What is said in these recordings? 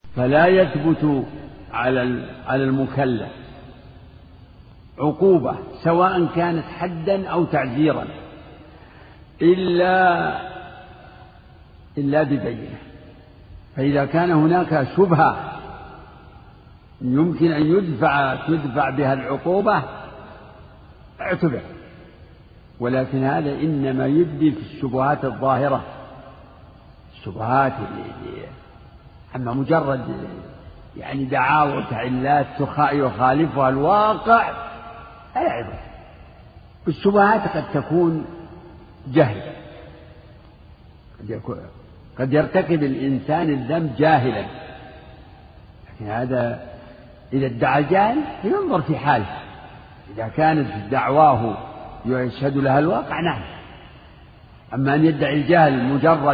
فلا يثبت على المكلف عقوبة سواء كانت حدا أو تعزيرا إلا ببينة. فإذا كان هناك شبهة يمكن أن تدفع بها العقوبة اعتبر، ولكن هذا إنما يبدي في الشبهات الظاهرة، الشبهات أما مجرد يعني دعاوى وتعلات يخالفها الواقع لا يعرف. الشبهات قد تكون جهل، قد يرتكب الإنسان الذنب جاهلا، لكن هذا إذا ادعى الجهل ينظر في حاله. إذا كانت دعواه يشهد لها الواقع نعم. أما أن يدعي الجهل مجرد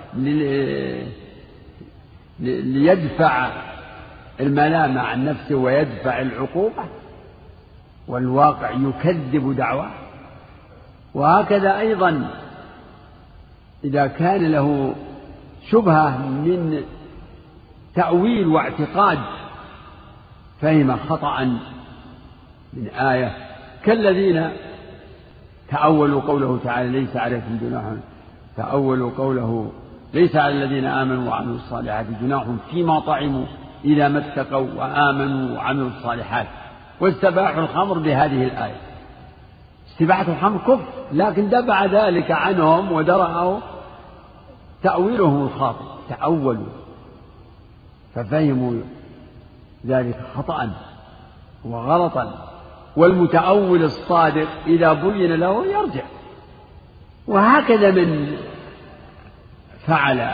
ليدفع الملامة عن نفسه ويدفع العقوبة والواقع يكذب دعواه. وهكذا أيضا إذا كان له شبهة من تأويل واعتقاد فهم خطأ من آية كالذين تأولوا قوله تعالى ليس عليكم جناح، تأولوا قوله ليس على الذين آمنوا وعملوا الصالحات جناح فيما طعموا إذا ما اتقوا وآمنوا وعملوا الصالحات، واستباحوا الخمر بهذه الآية. استباحة الخمر كفر، لكن دفع ذلك عنهم ودرأوا تأويلهم الخاطئ، تأولوا ففهموا ذلك خطأ وغلطا. والمتأول الصادق إذا بين له يرجع. وهكذا من فعل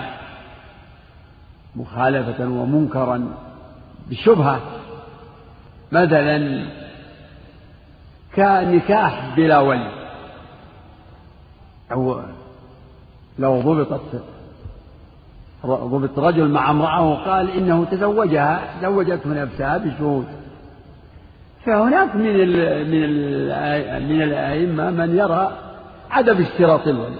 مخالفة ومنكرا بشبهة، مثلا كنكاح بلا ولي، أو لو ضبط رجل مع امرأة وقال إنه زوجته نفسها بشهود، فهناك من الأئمة من يرى عدم اشتراط الولي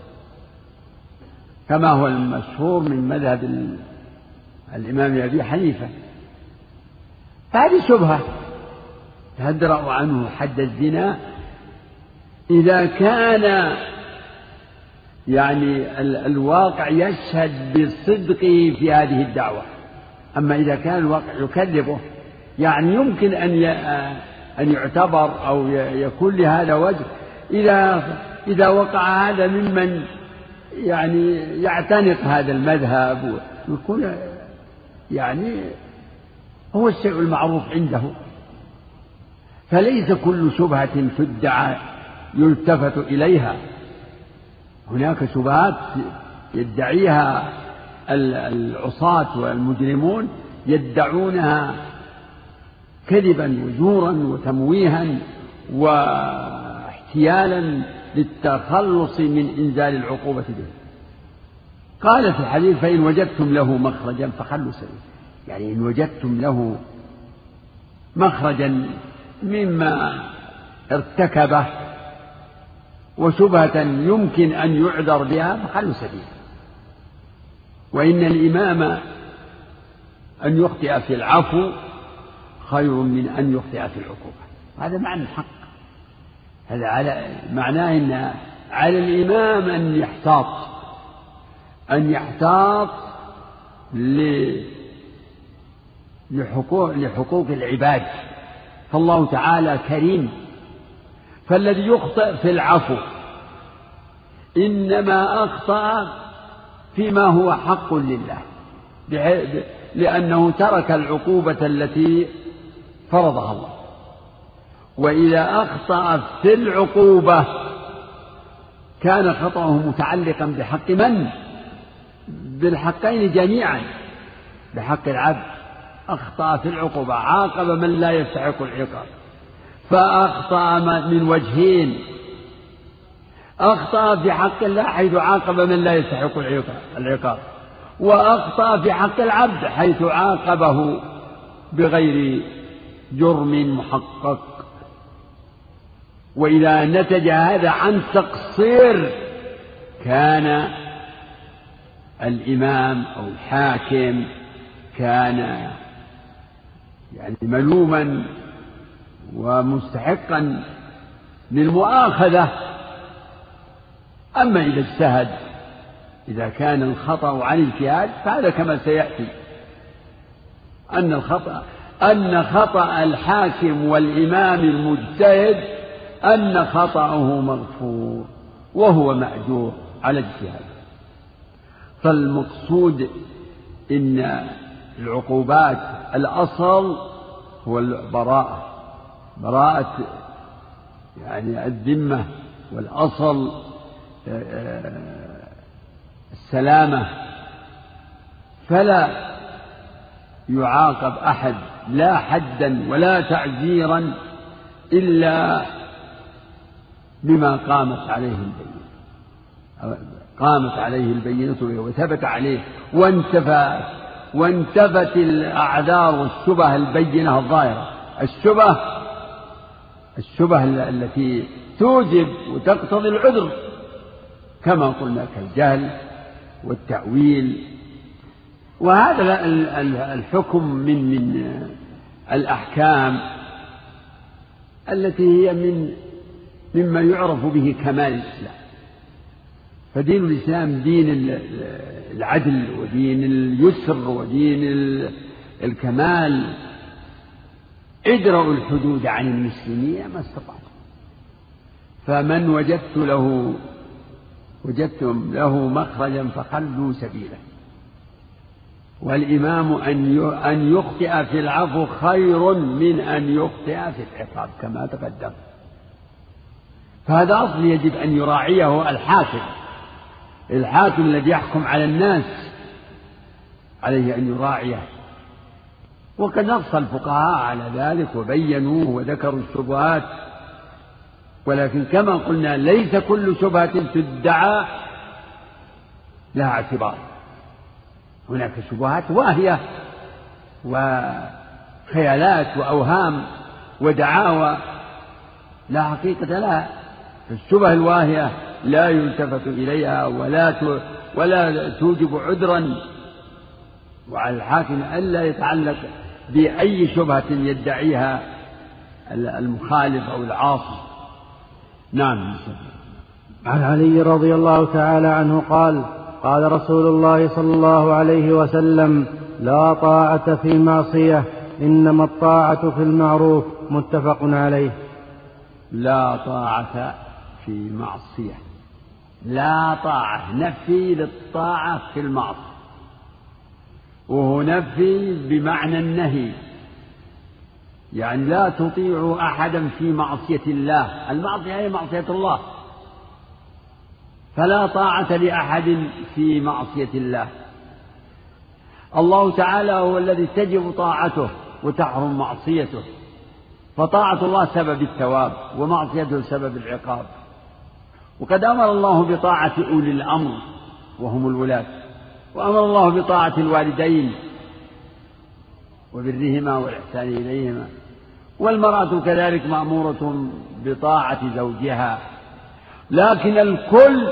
كما هو المشهور من مذهب الإمام أبي حنيفة. هذه شبهة تدرأ عنه حد الزنا إذا كان يعني الواقع يشهد بصدقه في هذه الدعوة. أما إذا كان الواقع يكذبه يعني يمكن أن يعتبر أو يكون لهذا وجه إذا وقع هذا ممن يعني يعتنق هذا المذهب ويكون يعني هو الشيء المعروف عنده. فليس كل شبهة تدعى يلتفت إليها، هناك شبهات يدعيها العصاة والمجرمون، يدعونها كذبا وزورا وتمويها واحتيالا للتخلص من إنزال العقوبة به. قال في الحديث فإن وجدتم له مخرجا فخلوا سبيله، يعني إن وجدتم له مخرجا مما ارتكبه وشبهة يمكن أن يعذر بها فخلوا سبيله. وإن الإمام أن يخطئ في العفو خير من أن يخطئ في العقوبة. هذا معنى الحق، هذا معناه أن على الإمام أن يحتاط لحقوق العباد. فالله تعالى كريم، فالذي يخطئ في العفو إنما أخطأ فيما هو حق لله، لأنه ترك العقوبة التي فرضها الله. وإذا أخطأ في العقوبة كان خطأه متعلقا بحق من؟ بالحقين جميعا، بحق العبد. أخطأ في العقوبة عاقب من لا يستحق العقاب، فأخطأ من وجهين: أخطأ في حق الله حيث عاقب من لا يستحق العقاب، وأخطأ في حق العبد حيث عاقبه بغير جرم محقق. وإذا نتج هذا عن تقصير كان الإمام أو الحاكم كان يعني ملوما ومستحقا للمؤاخذة. أما إذا اجتهد، إذا كان الخطأ عن اجتهاد فهذا كما سيأتي أن خطأ الحاكم والإمام المجتهد أن خطأه مغفور وهو مأجور على اجتهاد. فالمقصود إن العقوبات الأصل هو براءة يعني الذمة، والأصل السلامة، فلا يعاقب أحد لا حدا ولا تعزيرا إلا بما قامت عليه البينة وثبت عليه وانتفت الأعذار والشبه البينة الظاهرة. الشبه التي توجب وتقتضي العذر كما قلنا كالجهل والتأويل. وهذا الحكم من الأحكام التي هي مما يعرف به كمال الإسلام. فدين الإسلام دين العدل ودين اليسر ودين الكمال. ادرأوا الحدود عن المسلمين ما استطعتم، فمن وجدتم له مخرجا فخلوا سبيله. والإمام أن يخطئ في العفو خير من أن يخطئ في العقاب كما تقدم. فهذا أصل يجب أن يراعيه الحاكم الذي يحكم على الناس، عليه أن يراعيه. وقد نص الفقهاء على ذلك وبينوه وذكروا الشبهات، ولكن كما قلنا ليس كل شبهة تدعى لها اعتبار. هناك شبهات واهية وخيالات وأوهام ودعاوى لا حقيقة لها. الشبه الواهية لا يلتفت إليها ولا توجب عذرا، وعلى الحاكم ألا يتعلق بأي شبهة يدعيها المخالف أو العاصي. نعم. عن علي رضي الله تعالى عنه قال: قال رسول الله صلى الله عليه وسلم: لا طاعة في معصية، إنما الطاعة في المعروف. متفق عليه. لا طاعة في معصية، لا طاعة نفي للطاعة في المعصية، وهو نفي بمعنى النهي، يعني لا تطيعوا أحدا في معصية الله. المعصية هي معصية الله، فلا طاعة لأحد في معصية الله. الله تعالى هو الذي تجب طاعته وتحرم معصيته، فطاعة الله سبب الثواب ومعصيته سبب العقاب. وقد أمر الله بطاعة أولي الأمر وهم الولاة، وأمر الله بطاعة الوالدين وبرهما والإحسان إليهما، والمرأة كذلك مأمورة بطاعة زوجها. لكن الكل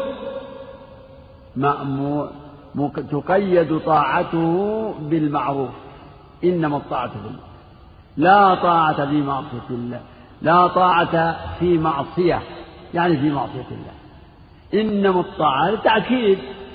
تقيد طاعته بالمعروف، إنما الطاعة بالمعروف. لا طاعة في معصية الله، لا طاعة في معصية يعني في معصية الله، إنما الطاعة تأكيد.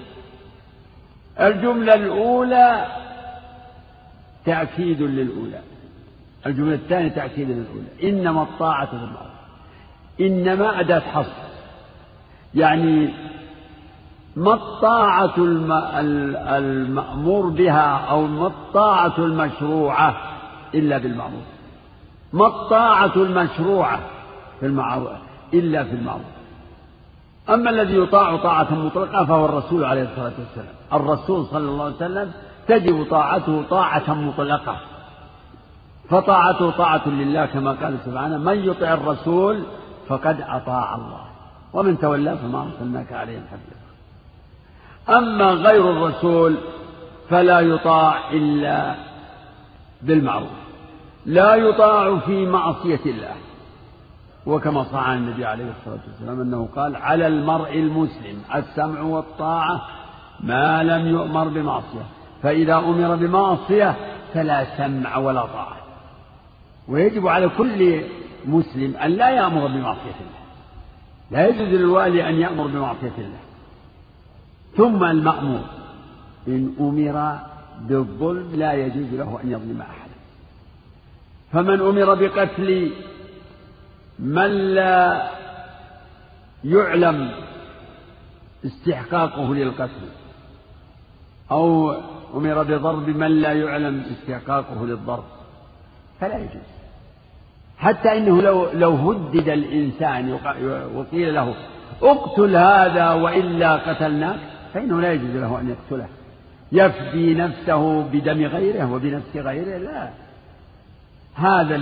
الجملة الأولى تأكيد للأولى، الجملة الثانية تأكيد للأولى. إنما الطاعة في المعروف، إنما أداة حصر، يعني ما الطاعة المأمور بها أو ما الطاعة المشروعة إلا بالمعروف، ما الطاعة المشروعة في المعروف إلا في المعروف. أما الذي يطاع طاعة مطلقة فهو الرسول عليه الصلاة والسلام. الرسول صلى الله عليه وسلم تجب طاعته طاعة مطلقة، فطاعته طاعة لله كما قال سبحانه: من يطع الرسول فقد أطاع الله ومن تولى فما أرسلناك عليهم حفيظا. أما غير الرسول فلا يطاع إلا بالمعروف، لا يطاع في معصية الله. وكما صح عن النبي عليه الصلاة والسلام أنه قال: على المرء المسلم السمع والطاعة ما لم يؤمر بمعصية، فإذا أمر بمعصية فلا سمع ولا طاعة. ويجب على كل مسلم أن لا يأمر بمعصية الله، لا يجوز للوالي أن يأمر بمعصية الله. ثم المأمور إن أمر بالظلم لا يجوز له أن يظلم أحدا. فمن أمر بقتل من لا يعلم استحقاقه للقتل، أو أمر بضرب من لا يعلم استحقاقه للضرب، فلا يجوز. حتى إنه لو هدد الإنسان وقيل له اقتل هذا وإلا قتلناك، فإنه لا يجوز له أن يقتله يفدي نفسه بدم غيره وبنفس غيره، لا. هذا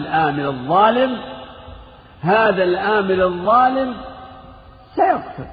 الآمر الظالم سيقتل.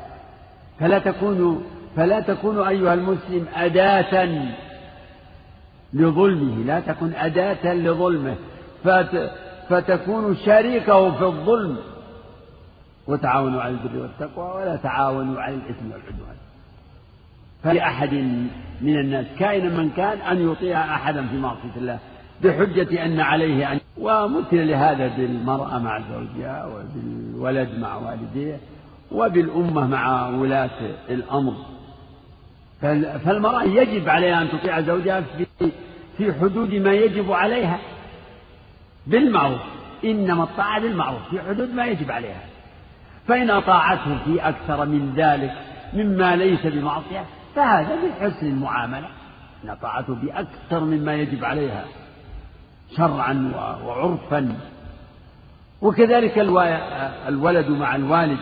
فلا تكون أيها المسلم أداة لظلمه، لا تكن أداة لظلمه فتكون شريكه في الظلم. وتعاونوا على البر والتقوى ولا تعاونوا على الإثم والعدوان. فلأحد من الناس كائنا من كان أن يطيع أحدا في معصية الله بحجة أن عليه أن، ومثل لهذا بالمرأة مع زوجها، وبالولد مع والديه، وبالأمة مع ولاة الأمر. فالمرأة يجب عليها أن تطيع زوجها في حدود ما يجب عليها بالمعروف، إنما الطاعة بالمعروف في حدود ما يجب عليها. فإن أطاعته في أكثر من ذلك مما ليس بمعصية فهذا من حسن المعاملة، إن أطاعته بأكثر مما يجب عليها شرعا وعرفا. وكذلك الولد مع الوالد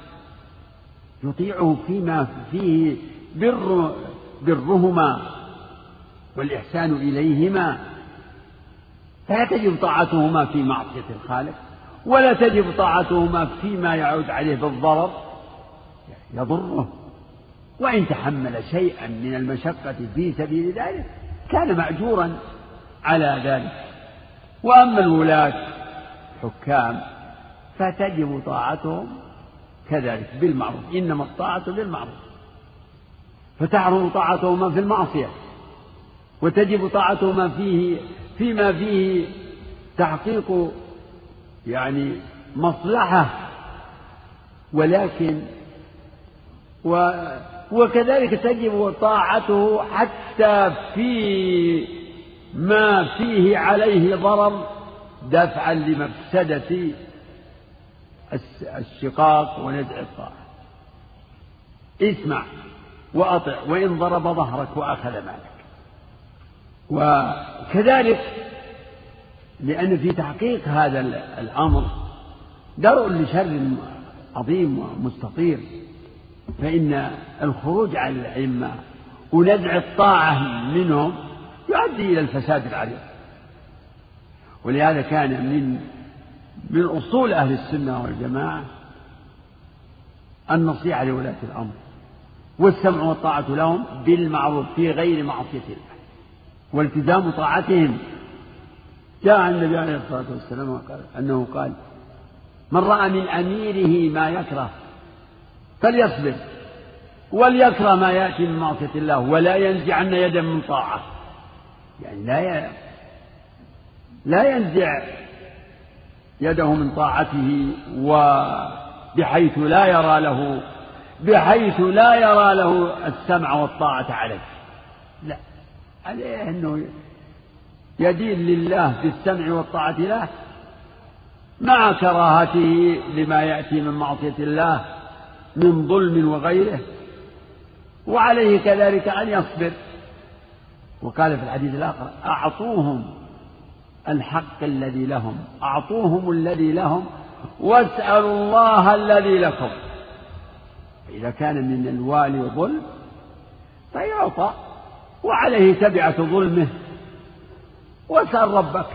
يطيعه فيما فيه برهما والإحسان إليهما، فلا تجب طاعتهما في معصية الخالق، ولا تجب طاعتهما فيما يعود عليه بالضرر يضره. وإن تحمل شيئا من المشقة في سبيل ذلك كان مأجورا على ذلك. وأما الولاة حكام فتجب طاعتهم كذلك بالمعروف، إنما الطاعة بالمعروف، فتحرم طاعتهما في المعصية، وتجب طاعتهما فيما فيه تحقيق مصلحة. ولكن وكذلك تجب طاعته حتى في ما فيه عليه ضرر دفعا لمفسدة الشقاق ونزع الطاعة. اسمع وأطع وإن ضرب ظهرك وأخذ مالك. وكذلك لأن في تحقيق هذا الأمر درء لشر عظيم ومستطير، فإن الخروج على الأئمة ونزع الطاعة منهم يؤدي إلى الفساد العريض. ولهذا كان من أصول أهل السنة والجماعة النصيحة لولاة الأمر والسمع والطاعة لهم بالمعروف في غير معصية الله والتزام طاعتهم. جاء النبي عليه الصلاة والسلام أنه قال من رأى من أميره ما يكره فليصبر وليكره ما يأتي من معصية الله ولا ينزعن يدا من طاعة. يعني لا ينزع يده من طاعته بحيث لا يرى له السمع والطاعة عليه، لا، عليه أنه يدين لله بالسمع والطاعة له مع كراهته لما يأتي من معصية الله من ظلم وغيره، وعليه كذلك أن يصبر. وقال في الحديث الآخر أعطوهم الحق الذي لهم، أعطوهم الذي لهم واسألوا الله الذي لكم. إذا كان من الوالي ظلم فيعطى وعليه تبعة ظلمه، واسأل ربك.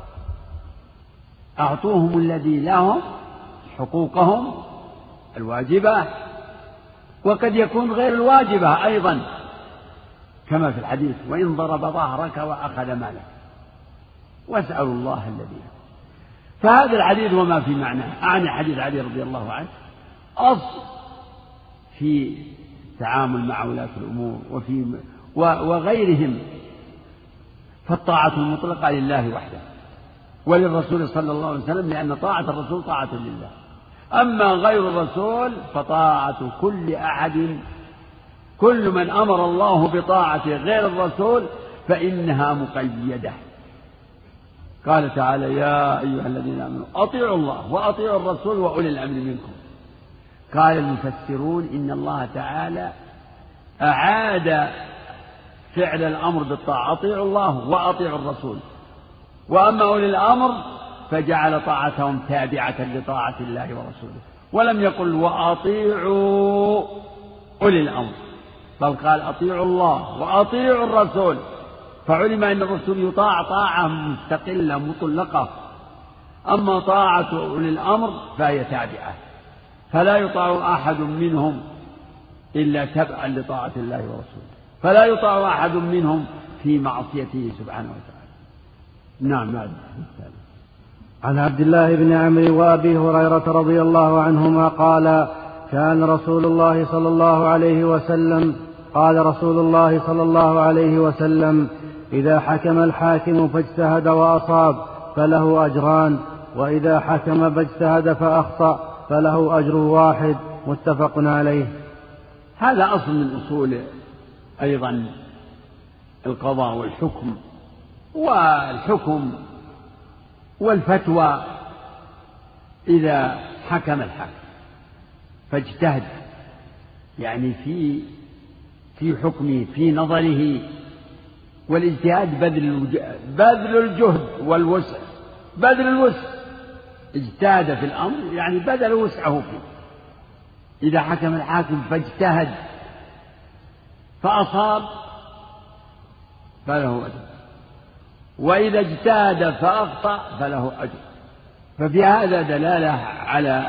أعطوهم الذي لهم حقوقهم الواجبة، وقد يكون غير الواجبة أيضا كما في الحديث وإن ضرب ظهرك وأخذ مالك واسألوا الله الذي لكم. فهذا الحديث وما في معناه أعني حديث علي رضي الله عنه أصل في التعامل مع ولاة الأمور وغيرهم فالطاعة المطلقة لله وحده وللرسول صلى الله عليه وسلم، لأن طاعة الرسول طاعة لله. أما غير الرسول فطاعة كل أحد، كل من أمر الله بطاعته غير الرسول فإنها مقيدة. قال تعالى: يا أيها الذين آمنوا أطيعوا الله وأطيعوا الرسول وأولي الأمر منكم. قال المفسرون إن الله تعالى أعاد فعل الأمر بالطاعة: أطيعوا الله وأطيعوا الرسول. وأما أولي الأمر فجعل طاعتهم تابعة لطاعة الله ورسوله، ولم يقل وأطيعوا أولي الأمر، بل قال أطيعوا الله وأطيعوا الرسول، فعلم أن الرسول يطاع طاعة مستقلة مطلقة. أما طاعة أولي الأمر فهي تابعة، فلا يطاع أحد منهم إلا تبعا لطاعة الله ورسوله، فلا يطاع أحد منهم في معصيته سبحانه وتعالى. نعم. عن عبد الله بن عمرو وأبي هريرة رضي الله عنهما قال: كان رسول الله صلى الله عليه وسلم قال رسول الله صلى الله عليه وسلم: إذا حكم الحاكم فاجتهد وأصاب فله أجران، وإذا حكم فاجتهد فأخطأ فله أجر واحد. متفق عليه. هذا أصل من أصول أيضا القضاء والحكم، والحكم والفتوى. إذا حكم الحاكم فاجتهد، يعني في حكمه، في نظره، والاجتهاد بذل الجهد والوسع، بذل الوسع. اجتهد في الأمر يعني بذل وسعه فيه. إذا حكم الحاكم فاجتهد فأصاب فله أجر، وإذا اجتهد فأخطأ فله أجر. ففي هذا دلالة على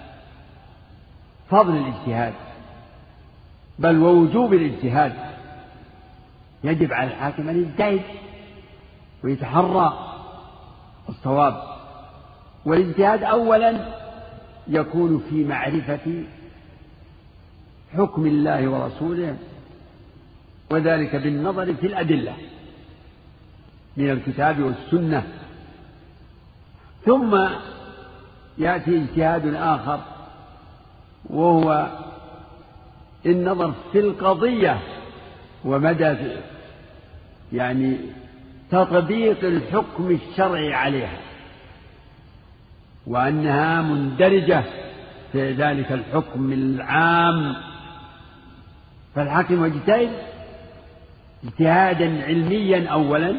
فضل الاجتهاد، بل ووجوب الاجتهاد. يجب على الحاكم أن يجتهد ويتحرى الصواب. والاجتهاد أولا يكون في معرفة حكم الله ورسوله، وذلك بالنظر في الأدلة من الكتاب والسنة. ثم يأتي اجتهاد آخر وهو النظر في القضية ومدى يعني تطبيق الحكم الشرعي عليها، وأنها مندرجة في ذلك الحكم العام. فالحاكم يجتهد اجتهادا علميا أولا،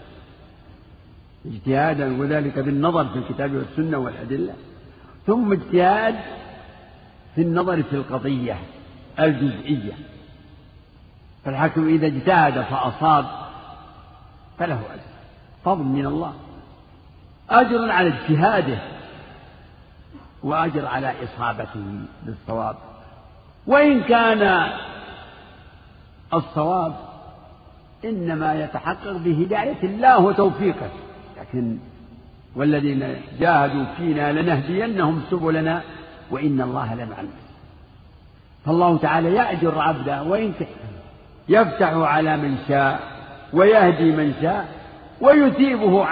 اجتهادا وذلك بالنظر في الكتاب والسنة والأدلة، ثم اجتهاد في النظر في القضية الجزئية. فالحاكم إذا اجتهد فأصاب فله أجر، فضل من الله، أجر على اجتهاده وأجر على إصابته بالصواب. وإن كان الصواب إنما يتحقق بهداية الله وتوفيقه، لكن والذين جاهدوا فينا لنهدينهم سبلنا وإن الله لمع المحسنين. فالله تعالى يأجر عبده وإن يفتح على من شاء ويهدي من شاء ويثيبه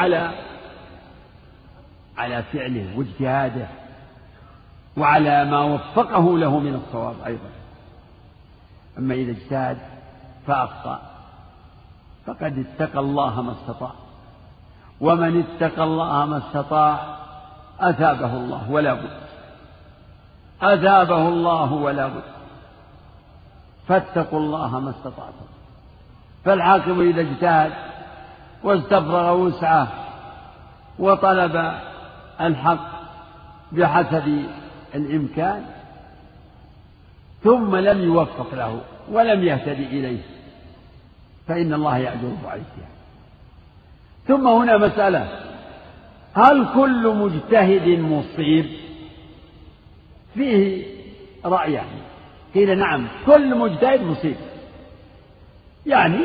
على فعله واجتهاده وعلى ما وفقه له من الصواب أيضا. أما إذا اجتهد فأخطأ فقد اتقى الله ما استطاع، ومن اتقى الله ما استطاع أثابه الله ولا بد، أثابه الله ولا بد. فاتقوا الله ما استطعتم. فالحاكم إذا اجتهد واستفرغ وسعه وطلب الحق بحسب الإمكان ثم لم يوفق له ولم يهتدي إليه فإن الله يأجره على الاجتهاد. ثم هنا مسألة: هل كل مجتهد مصيب؟ فيه رأيان. قيل نعم، كل مجتهد مصيب، يعني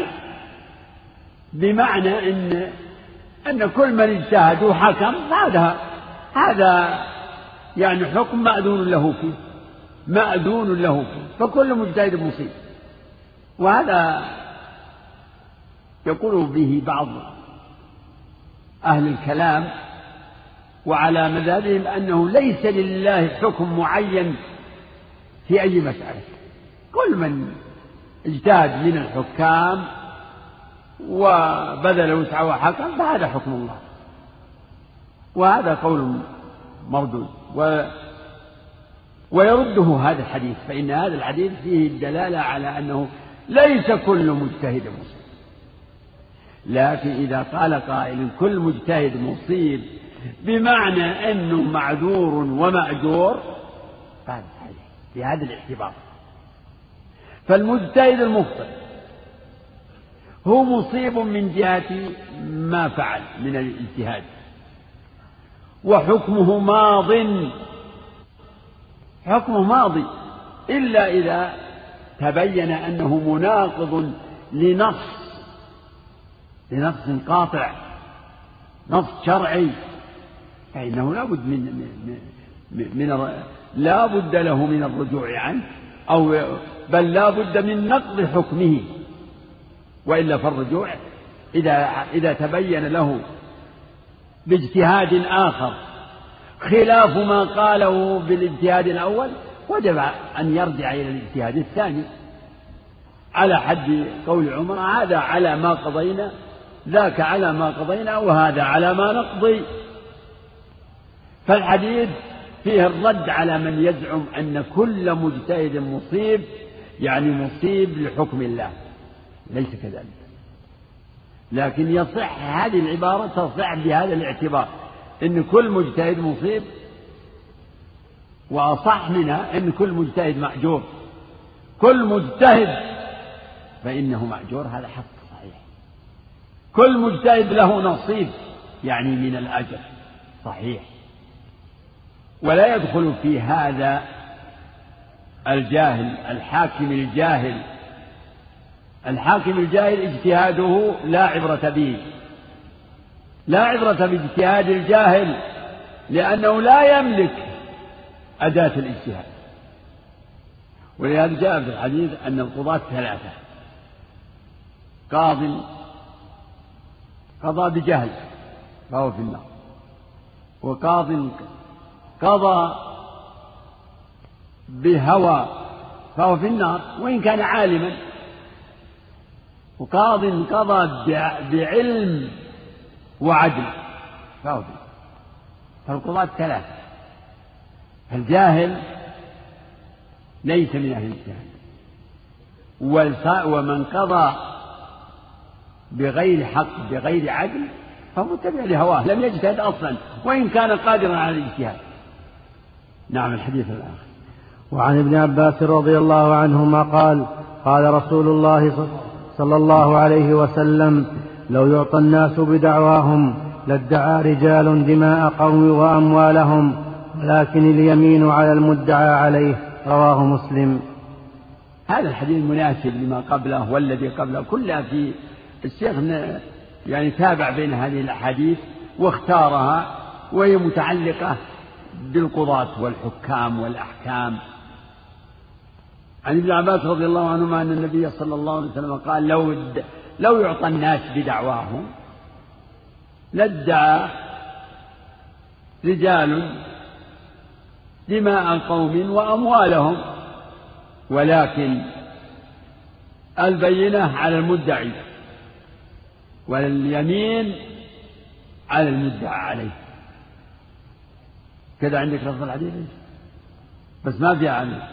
بمعنى أن كل من اجتهد وحكم هذا يعني حكم مأذون له فيه، مأذون له فيه، فكل مجتهد مصيب. وهذا يقول به بعض أهل الكلام وعلى مذهبهم أنه ليس لله حكم معين في أي مسألة، كل من اجتهد من الحكام وبذل وسعه وحكم فهذا حكم الله، وهذا قول مردود. ويرده هذا الحديث، فإن هذا الحديث فيه الدلالة على أنه ليس كل مجتهد مصيب. لكن إذا قال قائل كل مجتهد مصيب بمعنى أنه معذور ومأجور فهذا صحيح في هذا الاعتبار. فالمجتهد المخطئ هو مصيب من جهة ما فعل من الاجتهاد، وحكمه ماضي إلا إذا تبين أنه مناقض لنص قاطع، نص شرعي، فإنه لا بد له من الرجوع عنه، بل لا بد من نقض حكمه، وإلا فالرجوع إذا تبين له باجتهاد آخر خلاف ما قاله بالاجتهاد الأول وجب أن يرجع إلى الاجتهاد الثاني، على حد قول عمر: هذا على ما قضينا، ذاك على ما قضينا، وهذا على ما نقضي. فالحديث فيه الرد على من يزعم أن كل مجتهد مصيب، يعني مصيب لحكم الله، ليس كذلك. لكن يصح هذه العبارة تصح بهذا الاعتبار، إن كل مجتهد مصيب، وأصح منها إن كل مجتهد مأجور. كل مجتهد فإنه مأجور، هذا حق صحيح. كل مجتهد له نصيب يعني من الأجر، صحيح. ولا يدخل في هذا الجاهل، الحاكم الجاهل اجتهاده لا عبرة به، لا عبرة باجتهاد الجاهل، لأنه لا يملك أداة الاجتهاد. ولهذا جاء في الحديث أن القضاة ثلاثة: قضى بجهل فهو في النار، وقاض قضى بهوى فهو في النار وإن كان عالما، وقاض قضى بعلم وعدل فهو في النار. فالقضاة ثلاثة: الجاهل ليس من أهل الاجتهاد، ومن قضى بغير حق بغير عدل فهو متبع لهواه، لم يجتهد أصلا وإن كان قادرا على الاجتهاد. نعم. الحديث الآخر. وعن ابن عباس رضي الله عنهما قال: قال رسول الله صلى الله عليه وسلم: لو يعطى الناس بدعواهم لادعى رجال دماء قوم وأموالهم، ولكن اليمين على المدعى عليه. رواه مسلم. هذا الحديث مناسب لما قبله والذي قبله كلها. في الشيخ يعني تابع بين هذه الأحاديث واختارها، وهي متعلقة بالقضاة والحكام والأحكام. عن ابن عباس رضي الله عنهما أن النبي صلى الله عليه وسلم قال: لو يعطى الناس بدعواهم لادعى رجال دماء قوم وأموالهم، ولكن البينة على المدعي واليمين على المدعى عليه. كذا عندك لفظ الحديث بس ما في عنه.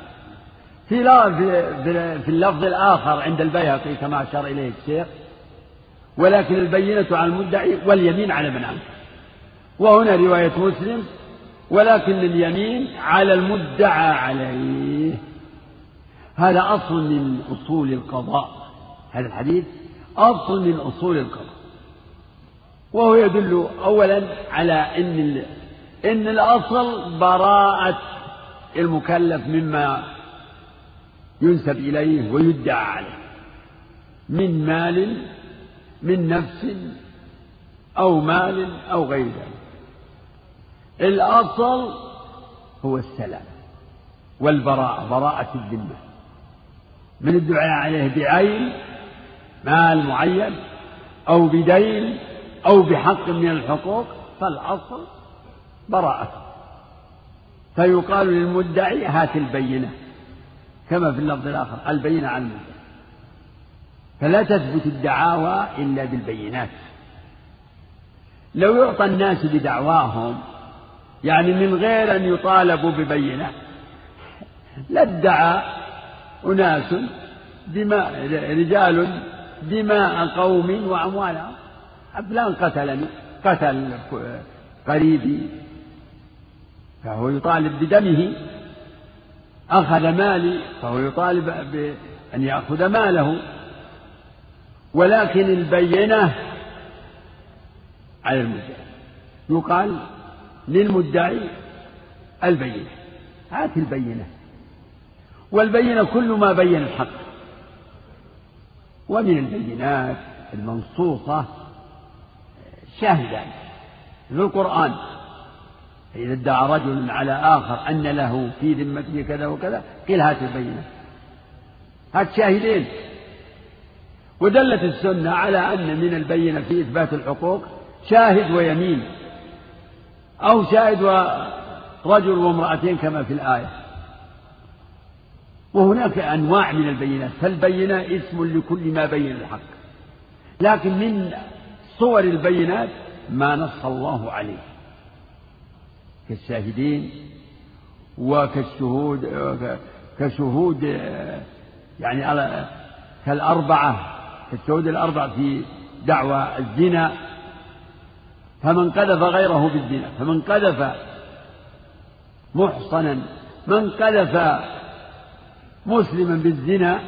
في اللفظ الآخر عند البيهقي كما أشار إليه الشيخ: ولكن البينة على المدعي واليمين على من أنكر. وهنا رواية مسلم: ولكن اليمين على المدعى عليه. هذا أصل من أصول القضاء، هذا الحديث أصل من أصول القضاء، وهو يدل أولا على إن الأصل براءة المكلف مما ينسب إليه ويدعى عليه من مال، من نفس أو مال أو غير ذلك. الأصل هو السلام والبراءة، براءة الذمة من الدعاء عليه بعين مال معين أو بدين أو بحق من الحقوق فالأصل براءته، فيقال للمدعي هات البينة، كما في اللفظ الآخر البينة على المدعي. فلا تثبت الدعاوى إلا بالبينات. لو يعطى الناس بدعواهم يعني من غير أن يطالبوا ببينة لادعى أناس رجال دماء قوم وأموالهم، فلان قتلني، قتل قريبي، فهو يطالب بدمه، أخذ مالي فهو يطالب بأن يأخذ ماله، ولكن البينة على المدعي، يقال للمدعي البينة، هات البينة. والبينة كل ما بين الحق، ومن البينات المنصوصة شاهدان في القرآن، فإذا ادعى رجل على آخر أن له في ذمته كذا وكذا قيل هات البينة، هات شاهدين. ودلت السنة على أن من البينة في إثبات الحقوق شاهد ويمين، أو شاهد ورجل وامرأتين كما في الآية. وهناك أنواع من البينات، فالبينة اسم لكل ما بين الحق، لكن من صور البينات ما نص الله عليه كالشاهدين كشهود يعني كالأربعة، كالشهود الأربعة في دعوى الزنا، فمن قذف غيره بالزنا، فمن قذف محصنا، من قذف مسلما بالزنا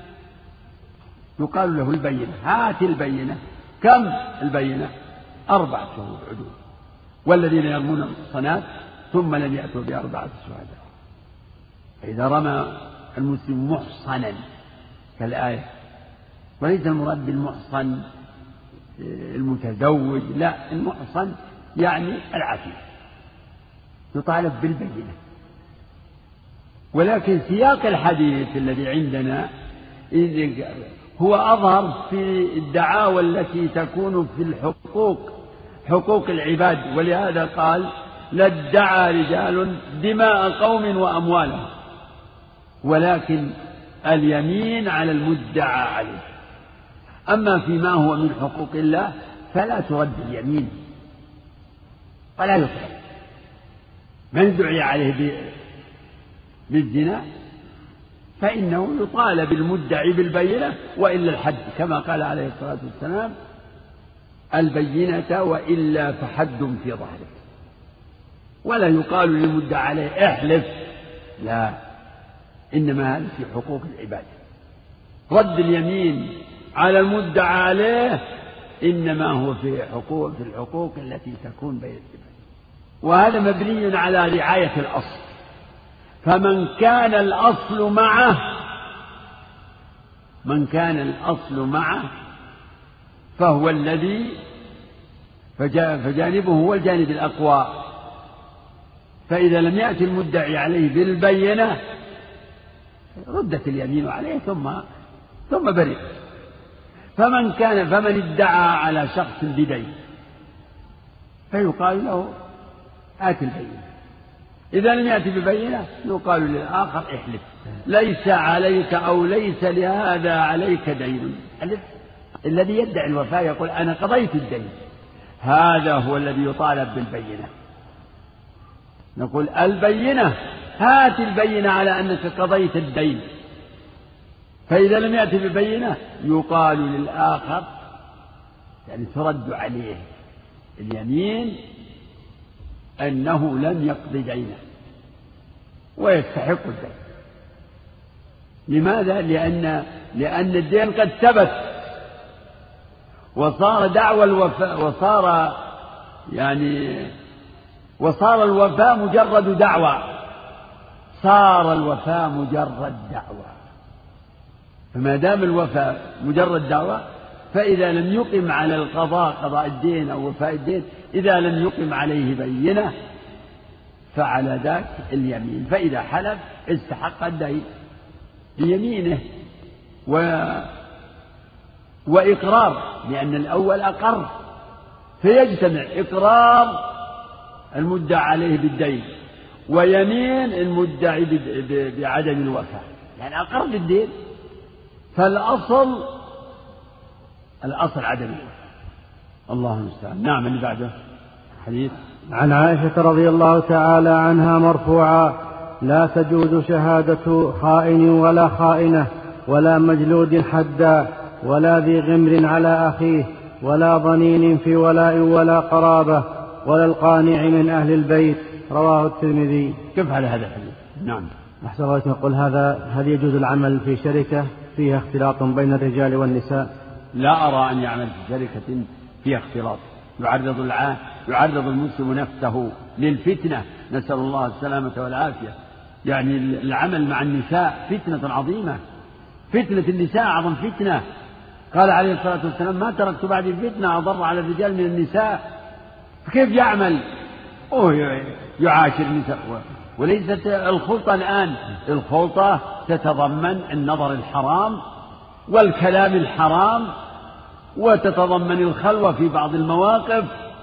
يقال له البينة، هات البينة. كم البينة؟ 4 شهود عدول، والذين يرمون المحصنات ثم لم يأتوا ب4 شهداء. فإذا رمى المسلم محصنا كالآية، وليس المراد بالمحصن المتزوج، لا، المحصن يعني العفيف، يطالب بالبينة. ولكن سياق الحديث الذي عندنا هو أظهر في الدعاوى التي تكون في الحقوق، حقوق العباد، ولهذا قال لادعى رجال دماء قوم وأموالهم، ولكن اليمين على المدعى عليه. أما فيما هو من حقوق الله فلا ترد اليمين ولا يطلب. من دعي عليه بالزنا فإنه يطالب المدعي بالبينة وإلا الحد، كما قال عليه الصلاة والسلام البينة وإلا فحد في ظهرك. ولا يقال للمدعى عليه احلف، لا، إنما هذا في حقوق العباد. رد اليمين على المدعى عليه إنما هو في الحقوق التي تكون بين العباد، وهذا مبني على رعاية الأصل. فمن كان الأصل معه فهو الذي فجانبه هو الجانب الأقوى. فإذا لم يأتي المدعي عليه بالبينة ردت اليمين عليه ثم برئ. فمن ادعى على شخص بدين فيقال له آت البينة. إذا لم يأتي ببينة يقال للآخر احلف، ليس عليك أو ليس لهذا عليك دين. الذي يدعي الوفاء يقول أنا قضيت الدين، هذا هو الذي يطالب بالبينة. نقول البينة، هات البينة على أنك قضيت الدين. فإذا لم يأتي ببينة يقال للآخر يعني ترد عليه اليمين أنه لم يقضي دينه ويستحق الدين. لماذا؟ لأن الدين قد ثبت، وصار دعوى الوفاء، وصار الوفاء مجرد دعوى، صار الوفاء مجرد دعوى. فما دام الوفاء مجرد دعوى، فإذا لم يقم على قضاء الدين أو وفاء الدين، إذا لم يقم عليه بينة فعلى ذاك اليمين. فإذا حلف استحق الدين بيمينه وإقرار، لأن الأول أقر فيجتمع إقرار المدعى عليه بالدين ويمين المدعي بعدم الوفاء، يعني أقر بالدين، فالأصل عدم الوفاء. الله المستعان. نعم. اللي بعده حديث عن عائشة رضي الله تعالى عنها مرفوعا: لا تجوز شهادة خائن ولا خائنة ولا مجلود حدا ولا ذي غمر على أخيه ولا ضنين في ولاء ولا قرابة ولا القانع من أهل البيت. رواه الترمذي. كيف على هذا الحديث؟ نعم. أحسن الله يقول هل يجوز العمل في شركة فيها اختلاط بين الرجال والنساء؟ لا أرى أن يعمل في شركة فيها اختلاط، يعرض المسلم نفسه للفتنة، نسأل الله السلامة والعافية. يعني العمل مع النساء فتنة عظيمة، فتنة النساء أعظم فتنة. قال عليه الصلاة والسلام: ما تركت بعد الفتنة أضر على الرجال من النساء. فكيف يعمل يعاشر النساء؟ وليست الخلطة الآن، الخلطة تتضمن النظر الحرام والكلام الحرام، وتتضمن الخلوة في بعض المواقف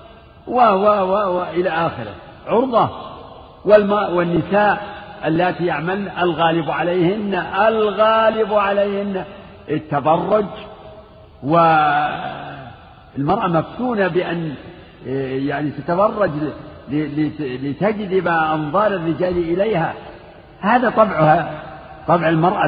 وإلى آخره، عرضة. والنساء اللاتي يعملن الغالب عليهن التبرج، والمرأة مفتونة بأن يعني تتبرج لتجذب أنظار الرجال إليها. هذا طبعها، طبع المرأة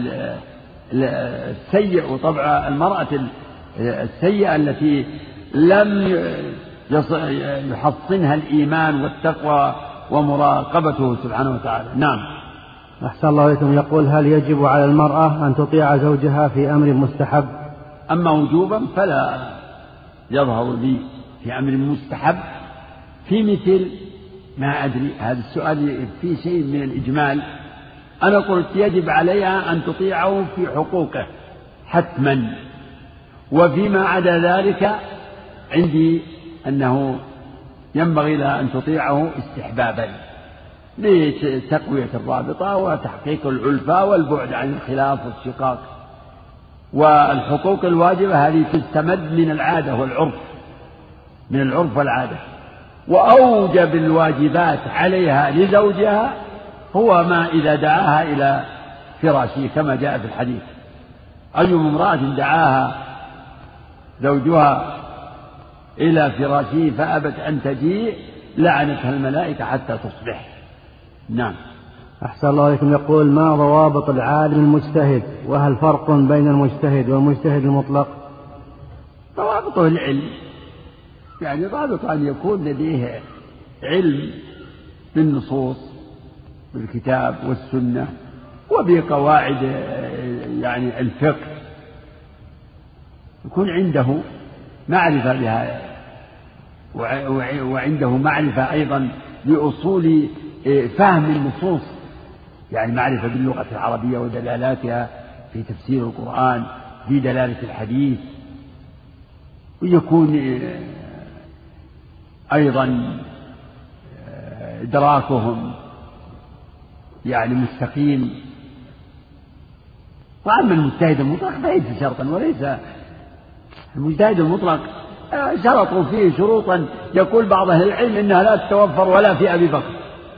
السيء، وطبع المرأة السيئة التي لم يحصنها الإيمان والتقوى ومراقبته سبحانه وتعالى. نعم. أحسن الله إليكم. يقول: هل يجب على المرأة أن تطيع زوجها في أمر مستحب؟ أما وجوبا فلا يظهر لي في أمر مستحب، في مثل ما أدري، هذا السؤال فيه شيء من الإجمال. أنا قلت يجب عليها أن تطيعه في حقوقه حتما، وفيما عدا ذلك عندي أنه ينبغي لها أن تطيعه استحبابا لتقوية الرابطة وتحقيق الألفة والبعد عن الخلاف والشقاق. والحقوق الواجبة هذه تستمد من العادة والعرف، من العرف والعادة. وأوجب الواجبات عليها لزوجها هو ما إذا دعاها إلى فراشه، كما جاء في الحديث: أي امرأة دعاها زوجها إلى فراشه فأبت أن تجيء لعنتها الملائكة حتى تصبح. نعم. أحسن الله عليكم. يقول: ما ضوابط العالم المجتهد؟ وهل فرق بين المجتهد والمجتهد المطلق؟ ضوابطه العلم، يعني ضابط أن يكون لديه علم بالنصوص، بالكتاب والسنة، وبقواعد يعني الفقه، يكون عنده معرفة بها، وعنده معرفة أيضا بأصول فهم النصوص، يعني معرفة باللغة العربية ودلالاتها في تفسير القرآن، في دلالة الحديث، ويكون أيضا إدراكهم يعني مستقيم. وأما المجتهد المطلق فليس شرطا، وليس المجتهد المطلق شرطوا فيه شروطا يقول بعض أهل العلم إنها لا تتوفر ولا في أبي بكر،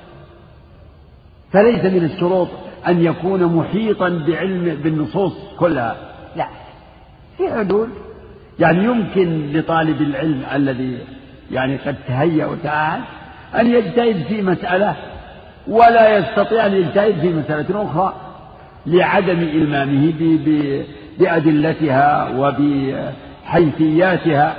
فليس من الشروط أن يكون محيطا بعلم بالنصوص كلها، لا، في حدود. يعني يمكن لطالب العلم الذي يعني قد تهيأ وتعاهد أن يجتهد في مسألة ولا يستطيع أن يجتهد في مسألة أخرى لعدم إلمامه بأدلتها وبحيثياتها،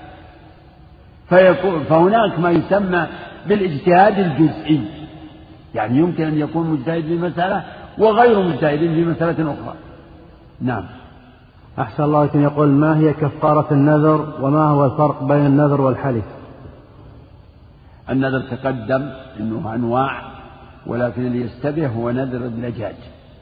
فهناك ما يسمى بالاجتهاد الجزئي، يعني يمكن أن يكون مجتهد في مسألة وغير مجتهد في مسألة أخرى. نعم. أحسن الله إليكم. يقول: ما هي كفارة النذر وما هو الفرق بين النذر والحلف؟ النذر تقدم إنه أنواع، ولكن اللي يشتبه هو نذر اللجاج.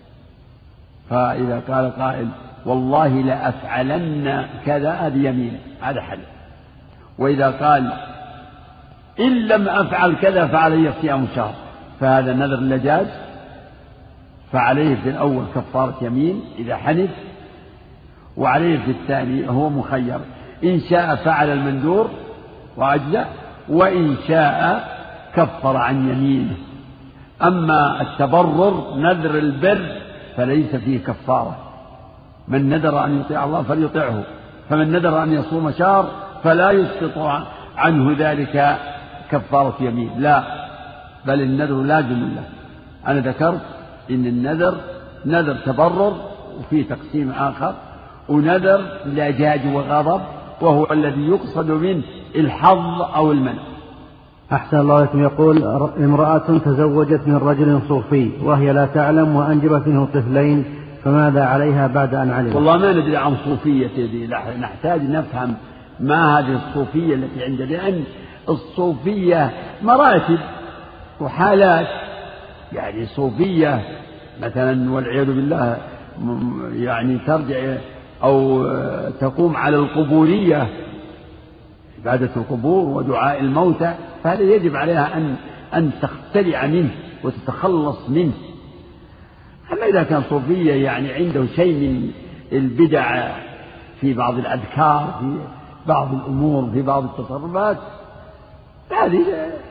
فإذا قال قائل: والله لأفعلن كذا، هذه يمين، هذا حلف. وإذا قال: إن لم أفعل كذا فعلي صيام شهر، فهذا نذر اللجاج، فعليه في الأول كفارة يمين إذا حنث، وعليه في الثاني هو مخير، إن شاء فعل المندور وأجزأ، وإن شاء كفر عن يمينه. أما التبرر نذر البر فليس فيه كفارة، من نذر أن يطيع الله فليطيعه، فمن نذر أن يصوم شهر فلا يسقط عنه ذلك كفارة يمين، لا، بل النذر لازم له. أنا ذكرت إن النذر نذر تبرر، وفيه تقسيم آخر، ونذر لجاج وغضب، وهو الذي يقصد منه الحظ أو المنع. أحسن الله لكم. يقول: امرأة تزوجت من رجل صوفي وهي لا تعلم وأنجبت منه طفلين، فماذا عليها بعد أن علمت؟ والله ما ندري عن صوفية دي، نحتاج نفهم ما هذه الصوفية التي عندنا، لأن الصوفية مراتب وحالات. يعني صوفية مثلا والعياذ بالله يعني ترجع أو تقوم على القبورية، عبادة القبور ودعاء الموتى، فهذا يجب عليها أن تختلع منه وتتخلص منه. أما إذا كان صوفية يعني عنده شيء من البدع في بعض الأذكار، في بعض الأمور، في بعض التصرفات، هذه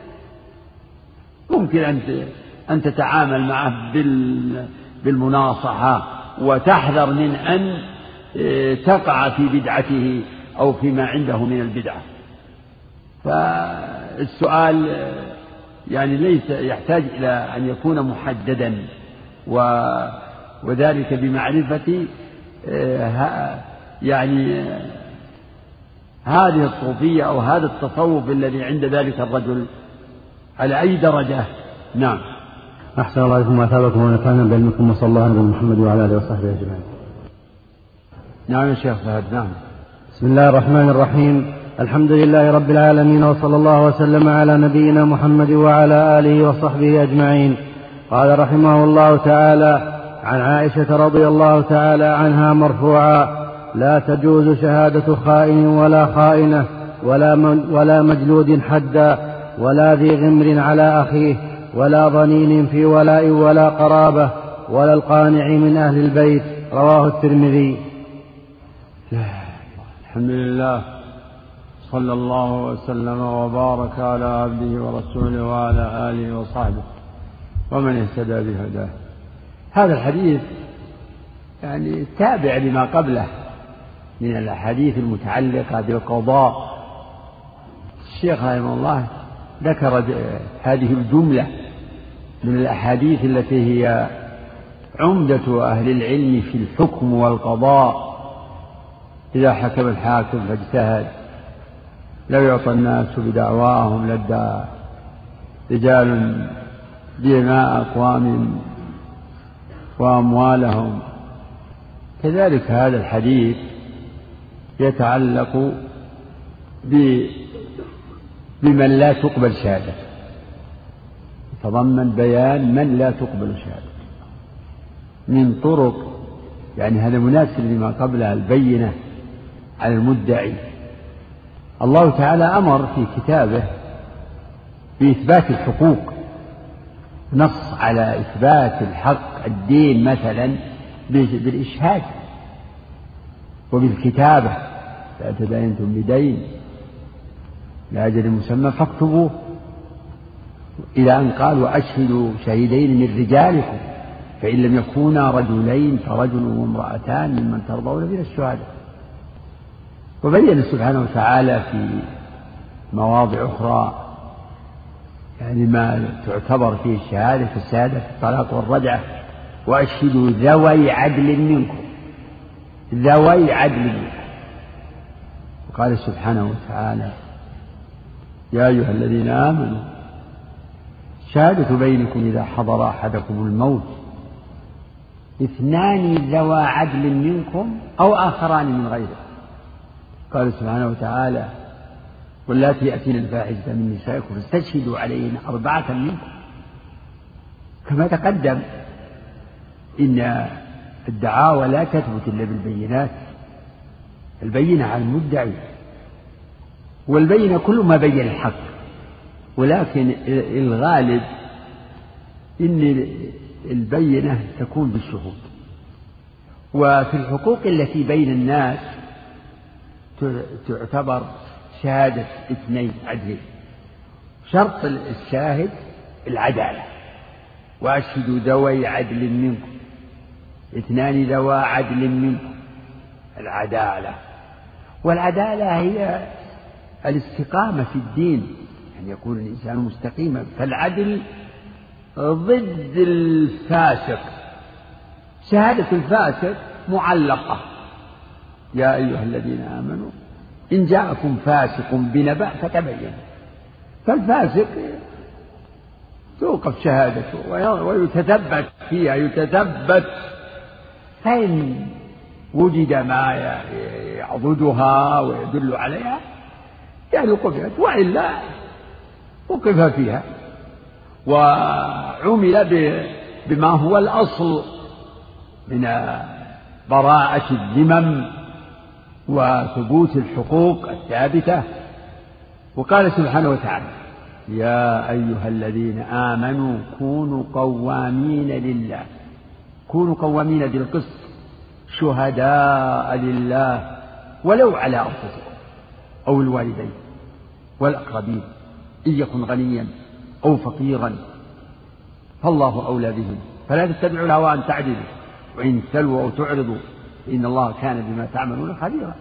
ممكن أن تتعامل معه بالمناصحة، وتحذر من أن تقع في بدعته أو فيما عنده من البدعة. فالسؤال يعني ليس يحتاج إلى أن يكون محددا، وذلك بمعرفة يعني هذه الصوفية أو هذا التصوف الذي عند ذلك الرجل على أي درجة. نعم. أحسن الله عليكم وأثابكم ونفعنا بعلمكم، وصلى الله على محمد وعلى آله وصحبه أجمعين. نعم يا شيخ فهد. نعم. بسم الله الرحمن الرحيم. الحمد لله رب العالمين، وصلى الله وسلم على نبينا محمد وعلى آله وصحبه أجمعين. قال رحمه الله تعالى: عن عائشة رضي الله تعالى عنها مرفوعا: لا تجوز شهادة خائن ولا خائنة ولا مجلود حدا ولا ذي غمر على أخيه ولا ضنين في ولاء ولا قرابة ولا القانع من أهل البيت. رواه الترمذي. الحمد لله، صلى الله وسلم وبارك على عبده ورسوله وعلى آله وصحبه ومن اهتدى بهداه. هذا الحديث يعني تابع لما قبله من الأحاديث المتعلقة بالقضاء. الشيخ رحمه الله ذكر هذه الجملة من الأحاديث التي هي عمدة أهل العلم في الحكم والقضاء. إذا حكم الحاكم فاجتهد لو يعطى الناس بدعواهم لدى رجال دماء أقوام وأموالهم. كذلك هذا الحديث يتعلق بمن لا تقبل شهادته، يتضمن بيان من لا تقبل شهادته من طرق، يعني هذا مناسب لما قبلها، البينة على المدعي. الله تعالى أمر في كتابه بإثبات الحقوق، نص على إثبات الحق، الدين مثلا بالإشهاد وبالكتابة: لا تداينتم بدين لأجل مسمى فاكتبوه، إلى أن قال: وأشهدوا شهيدين من رجالكم فإن لم يكونا رجلين فرجل وامرأتان ممن ترضون من الشهداء. وبين سبحانه وتعالى في مواضع أخرى يعني ما تعتبر فيه الشهادة، في الشهادة في الطلاق والرجعة: وأشهدوا ذوي عدل منكم، ذوي عدل منكم. وقال سبحانه وتعالى: يا أيها الذين آمنوا شهادة بينكم إذا حضر أحدكم الموت اثنان ذوى عدل منكم أو آخران من غيره. قال سبحانه وتعالى: واللاتي يأتين الفاحشة من نسائكم فاستشهدوا عليهن 4 منكم. كما تقدم إن الدعاوى لا تثبت إلا بالبينات، البينة على المدعي، والبينة كل ما بين الحق، ولكن الغالب إن البينة تكون بالشهود. وفي الحقوق التي بين الناس تعتبر شهادة اثنين عدلين. شرط الشاهد العدالة، وأشهدوا ذوي عدل منكم، اثنان ذوى عدل منكم، العدالة. والعدالة هي الاستقامة في الدين، أن يكون الإنسان مستقيما. فالعدل ضد الفاسق. شهادة الفاسق معلقة: يا أيها الذين آمنوا إن جاءكم فاسق بنبأ فتبينوا. فالفاسق توقف شهادته ويتثبت فيها، يتثبت، فإن وجد ما يعضدها ويدل عليها يعني قبلت، وإلا وقف فيها وعمل بما هو الأصل من براءة الذمم وثبوت الحقوق الثابتة. وقال سبحانه وتعالى: يا أيها الذين آمنوا كونوا قوامين لله، كونوا قوامين بالقسط شهداء لله ولو على أنفسكم أو الوالدين والأقربين إن يكن غنيا أو فقيرا فالله أولى بهم فلا تتبعوا الهوى أن تعدلوا وإن تلووا أو تعرضوا إن الله كان بما تعملون خبيرا.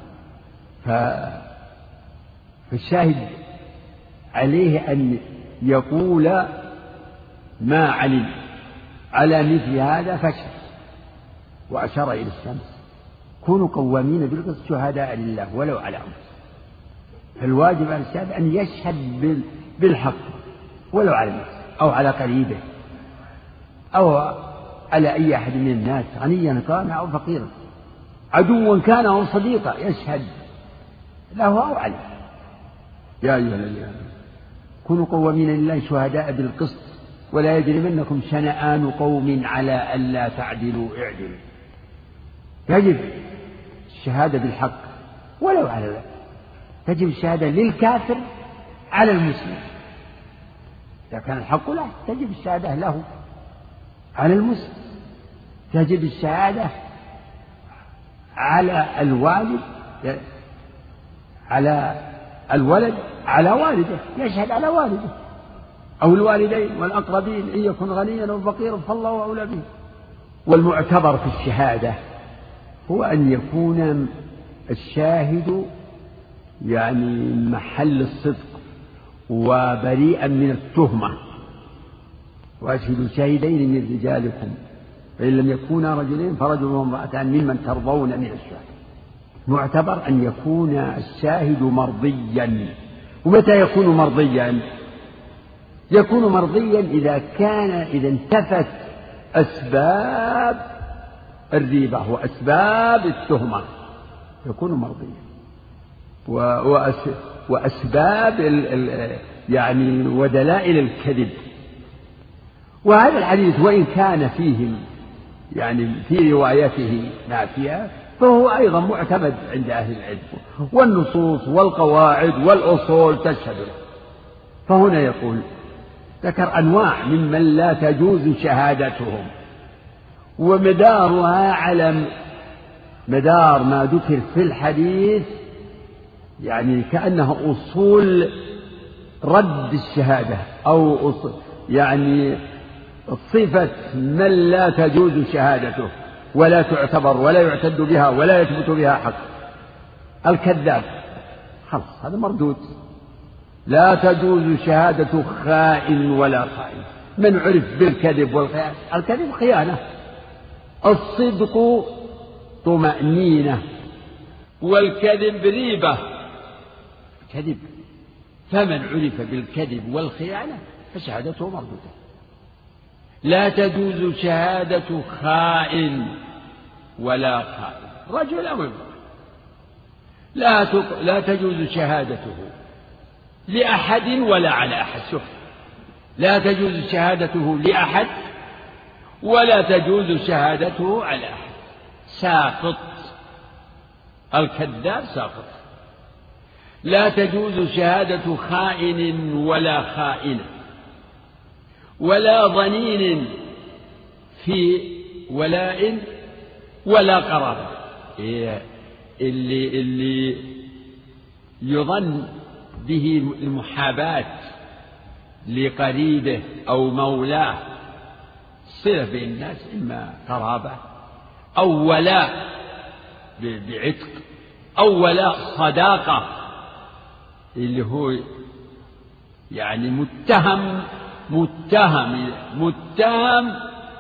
فالشاهد عليه أن يقول ما علم على مثل هذا فشل. وأشار إلى الشمس: كونوا قوامين بالقسط شهداء لله ولو على أنفسهم. فالواجب على الشاهد أن يشهد بالحق ولو على نفسه أو على قريبه أو على أي أحد من الناس، غنيا كان أو فقيرا، عدوا كان أو صديقا، يشهد له أو عليه. يا أيها الذين آمنوا كونوا قوامين لله شهداء بالقسط ولا يجرمنكم شنآن قوم على ألا تعدلوا اعدلوا. يجب الشهادة بالحق ولو على ذلك. تجب الشهادة للكافر على المسلم. إذا كان الحق له تجب الشهادة له على المسلم. تجب الشهادة على الوالد، على الولد على والده، يشهد على والده أو الوالدين والأقربين إن يكن غنيا أو فقيرا فالله أولى به. والمعتبر في الشهادة هو أن يكون الشاهد يعني محل الصدق وبريئا من التهمة. وأشهدوا شاهدين من رجالكم فإن لم يكونا رجلين فرجل وامرأتان ممن ترضون من الشهداء. معتبر أن يكون الشاهد مرضيا. ومتى يكون مرضيا؟ يكون مرضيا إذا انتفت أسباب الريبة وأسباب التهمة يكون مرضيا، وأسباب يعني ودلائل الكذب. وهذا الحديث وإن كان فيه يعني في روايته نافية فهو أيضا معتمد عند أهل العلم، والنصوص والقواعد والأصول تشهد له. فهنا يقول ذكر أنواع ممن لا تجوز شهادتهم، ومدارها على مدار ما ذكر في الحديث، يعني كأنها أصول رد الشهادة أو يعني صفة من لا تجوز شهادته ولا تعتبر ولا يعتد بها ولا يثبت بها حق. الكذاب خلاص هذا مردود. لا تجوز شهادة خائن ولا خائن. من عرف بالكذب والخيانة، الكذب خيانة، الصدق طمأنينة، والكذب ريبة كذب. فمن عرف بالكذب والخيانة فشهادته مردودة. لا تجوز شهادة خائن ولا خائن، رجل أو امرأة. لا تجوز شهادته لأحد ولا على أحد. شوف، لا تجوز شهادته لأحد ولا تجوز شهادته على أحد. ساقط، الكذاب ساقط. لا تجوز شهادة خائن ولا خائنة ولا ضنين في ولاء ولا قرابة. اللي يظن به المحاباة لقريبه أو مولاه، صلة بين الناس، إما قرابة أو ولاء بعتق أو ولاء صداقة، اللي هو يعني متهم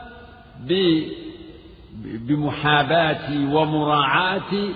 بمحاباة ومراعاة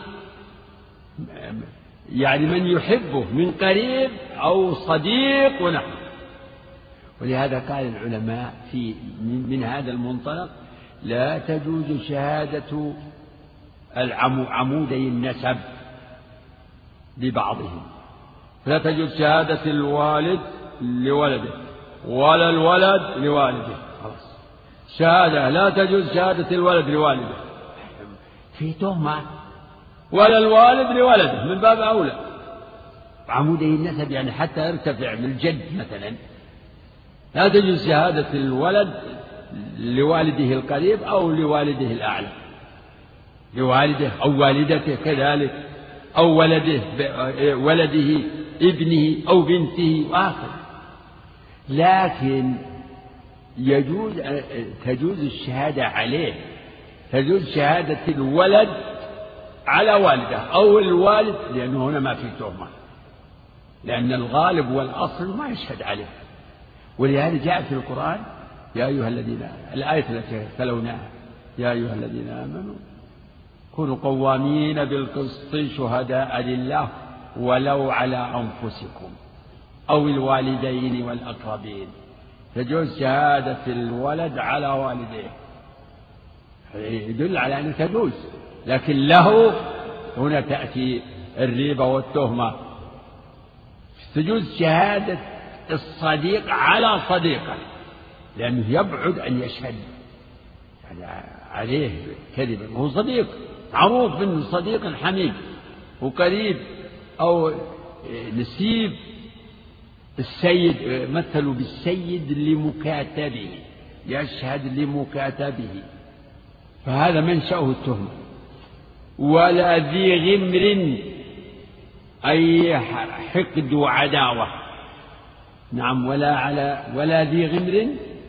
يعني من يحبه من قريب أو صديق ونحو. ولهذا قال العلماء من هذا المنطلق: لا تجوز شهادة عمودي النسب لبعضهم، لا تجوز شهادة الوالد لولده ولا الولد لوالده. خلاص، شهادة لا تجوز شهادة الولد لوالده، في تهمة، ولا الوالد لولده من باب أولى. عمودي النسب يعني حتى يرتفع من الجد مثلا، لا تجوز شهادة الولد لوالده القريب أو لوالده الأعلى، لوالده أو والدته كذلك، أو ولده ابنه أو بنته وآخر. لكن تجوز الشهادة عليه، تجوز شهادة الولد على والده أو الوالد، لأنه هنا ما في تهمة، لأن الغالب والأصل ما يشهد عليه. ولهذا جاء في القرآن: يا أيها الذين، الآية التي تلوناها: يا أيها الذين آمنوا كونوا قوامين بالقسط شهداء لله ولو على أنفسكم أو الوالدين والأقربين. تجوز شهادة الولد على والديه، يدل على أن تجوز، لكن له هنا تأتي الريبة والتهمة. تجوز شهادة الصديق على صديقه، لأنه يبعد أن يشهد يعني عليه كذبا، هو صديق معروف أنه صديق حميد وقريب، أو نسيب السيد، مثلوا بالسيد لمكاتبه، يشهد لمكاتبه، فهذا منشأه التهمة. ولا ذي غمر أي حقد وعداوة، نعم، ولا ذي غمر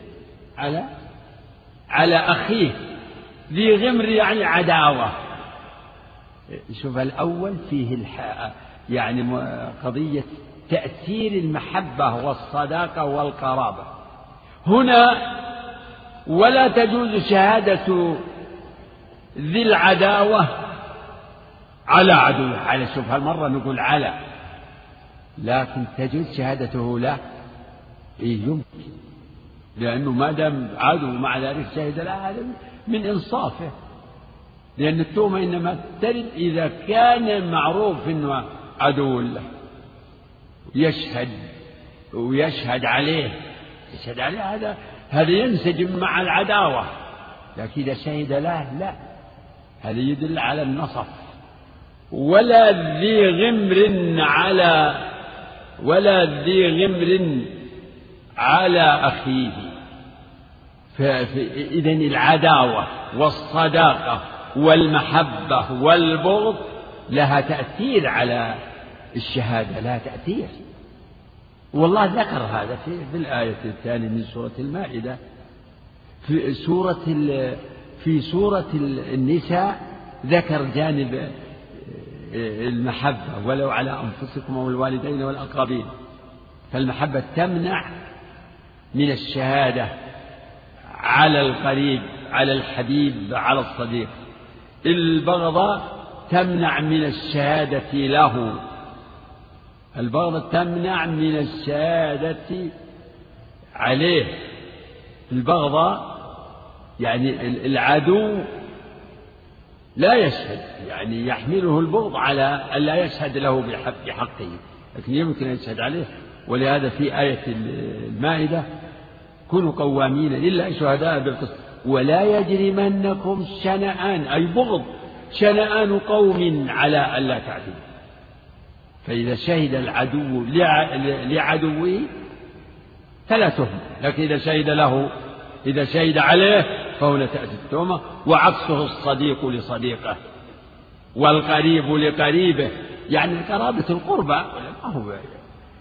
على أخيه، ذي غمر يعني عداوة. شوف الأول فيه يعني قضية تأثير المحبة والصداقة والقرابة. هنا ولا تجوز شهادة ذي العداوة على عدوه، على، شوف هالمرة نقول على، لكن تجوز شهادته له، يمكن، لأنه ما دام عدو مع ذلك شهد له، هذا من إنصافه، لأن التهمة إنما ترد إذا كان معروف إنه عدو له، ويشهد عليه، هذا ينسجم مع العداوة. لكن إذا شهد له لا، هذا يدل على النصف. ولا ذي غمر على أخيه. فإذن العداوة والصداقة والمحبة والبغض لها تأثير على الشهادة، لها تأثير. والله ذكر هذا في الآية الثانية من سورة المائدة. في سورة النساء ذكر جانب المحبة: ولو على أنفسكم أو الوالدين والأقربين. فالمحبة تمنع من الشهادة على القريب، على الحبيب، على الصديق. البغضة تمنع من الشهادة له، البغضة تمنع من الشهادة عليه. البغضة يعني العدو لا يشهد، يعني يحمله البغض على أن لا يشهد له بحقه، لكن يمكن أن يشهد عليه. ولهذا في آية المائدة: كونوا قوامين لله شهداء بالقسط ولا يجرمنكم شنآن، أي بغض، شنآن قوم على ألا تعدلوا. فإذا شهد العدو لعدوه فلا تهمة، لكن إذا شهد عليه فهنا تأتي التهمة. وعكسه الصديق لصديقه والقريب لقريبه، يعني قرابة القربى،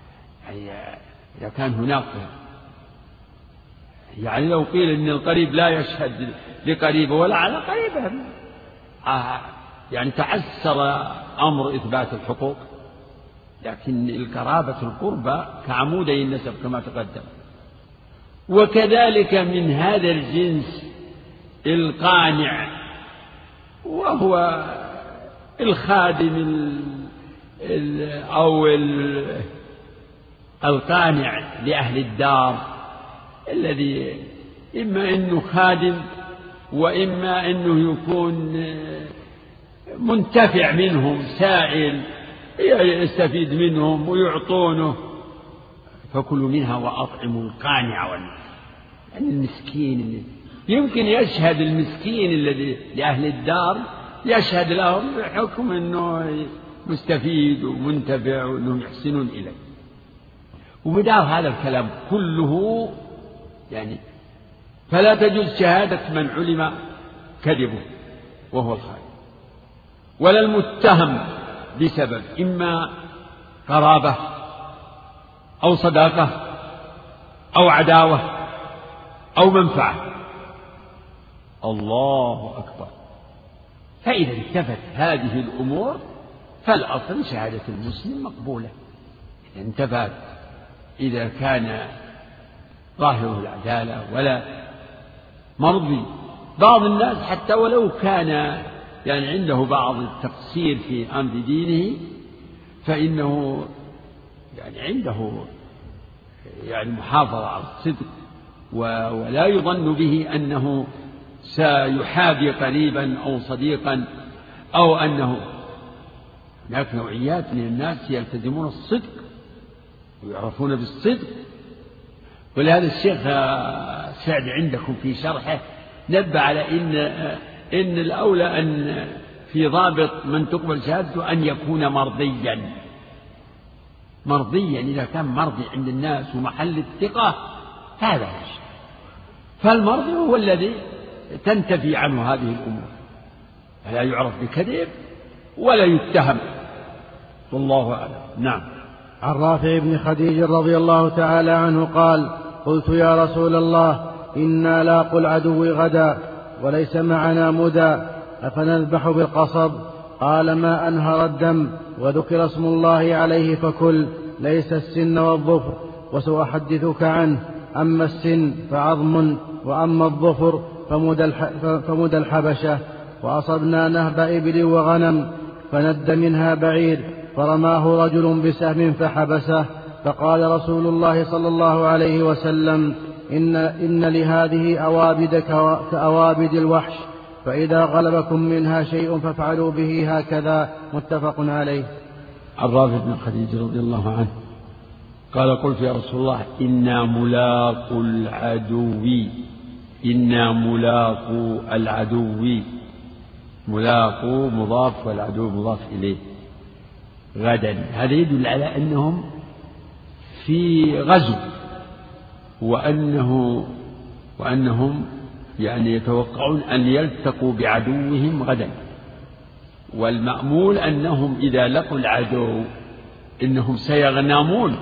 يعني إذا كان هناك، يعني لو قيل إن القريب لا يشهد لقريبه ولا على قريبه، يعني تعسر أمر إثبات الحقوق. لكن القرابة القربى كعمودي النسب كما تقدم. وكذلك من هذا الجنس القانع، وهو الخادم أو القانع لأهل الدار، الذي إما أنه خادم وإما أنه يكون منتفع منهم، سائل يستفيد منهم ويعطونه. فكلوا منها وأطعموا القانع والمعتر، يعني المسكين. يمكن يشهد المسكين الذي لأهل الدار يشهد لهم بحكم أنه مستفيد ومنتفع وأنهم يحسنون إليه. ومدار هذا الكلام كله يعني فلا تجوز شهادة من علم كذبه وهو الخائن، ولا المتهم بسبب إما قرابة أو صداقة أو عداوة أو منفعة. الله أكبر. فإذا انتفت هذه الأمور فالأصل شهادة المسلم مقبولة. إذا انتفت، إذا كان ظاهره العدالة ولا مرضي. بعض الناس حتى ولو كان يعني عنده بعض التقصير في أمر دينه فإنه يعني عنده يعني محافظة على الصدق، ولا يظن به أنه سيحابي قريبا أو صديقا، أو أنه هناك نوعيات من الناس يلتزمون الصدق ويعرفون بالصدق. ولهذا الشيخ سعد عندكم في شرحه نبه على إن الأولى أن في ضابط من تقبل شهادته أن يكون مرضيا. إذا كان مرضي عند الناس ومحل الثقة هذا يشهد. فالمرضي هو الذي تنتفي عنه هذه الأمور، فلا يعرف بكذب ولا يتهم. والله أعلم. نعم. عن رافع بن خديج رضي الله تعالى عنه قال: قلت يا رسول الله إنا لاقوا العدو غدا وليس معنا مدى، أفنذبح بالقصب؟ قال: ما أنهر الدم وذكر اسم الله عليه فكل، ليس السن والظفر، وسأحدثك عنه. أما السن فعظم، وأما الظفر فمدى الحبشة. وأصبنا نهب إبل وغنم فند منها بعير، فرماه رجل بسهم فحبسه، فقال رسول الله صلى الله عليه وسلم: إن لهذه أوابد كأوابد الوحش، فإذا غلبكم منها شيء فافعلوا به هكذا. متفق عليه. عن رافع بن خديج رضي الله عنه قال: قلت يا رسول الله إنا ملاقو العدو. ملاقو مضاف والعدو مضاف إليه. غدا، هذا يدل على أنهم في غزو، وأنهم يعني يتوقعون أن يلتقوا بعدوهم غدا. والمأمول أنهم إذا لقوا العدو إنهم سيغنمون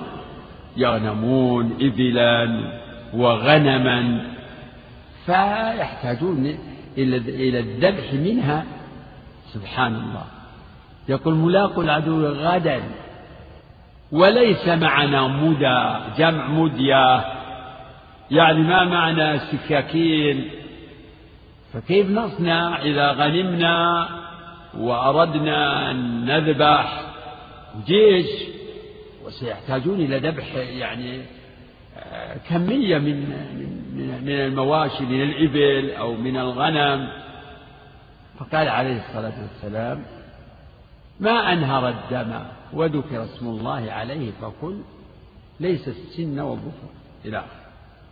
إبلا وغنما، فيحتاجون إلى الذبح منها. سبحان الله. يقول: ملاقوا العدو غدا وليس معنا مدى، جمع مدية، يعني ما معنى سكاكين. فكيف نصنع إذا غنمنا وأردنا أن نذبح جيش؟ وسيحتاجون إلى ذبح يعني كمية من المواشي، من الإبل أو من الغنم. فقال عليه الصلاة والسلام: ما أنهر الدم وذكر اسم الله عليه فكل، ليس السن والظفر إلى آخره.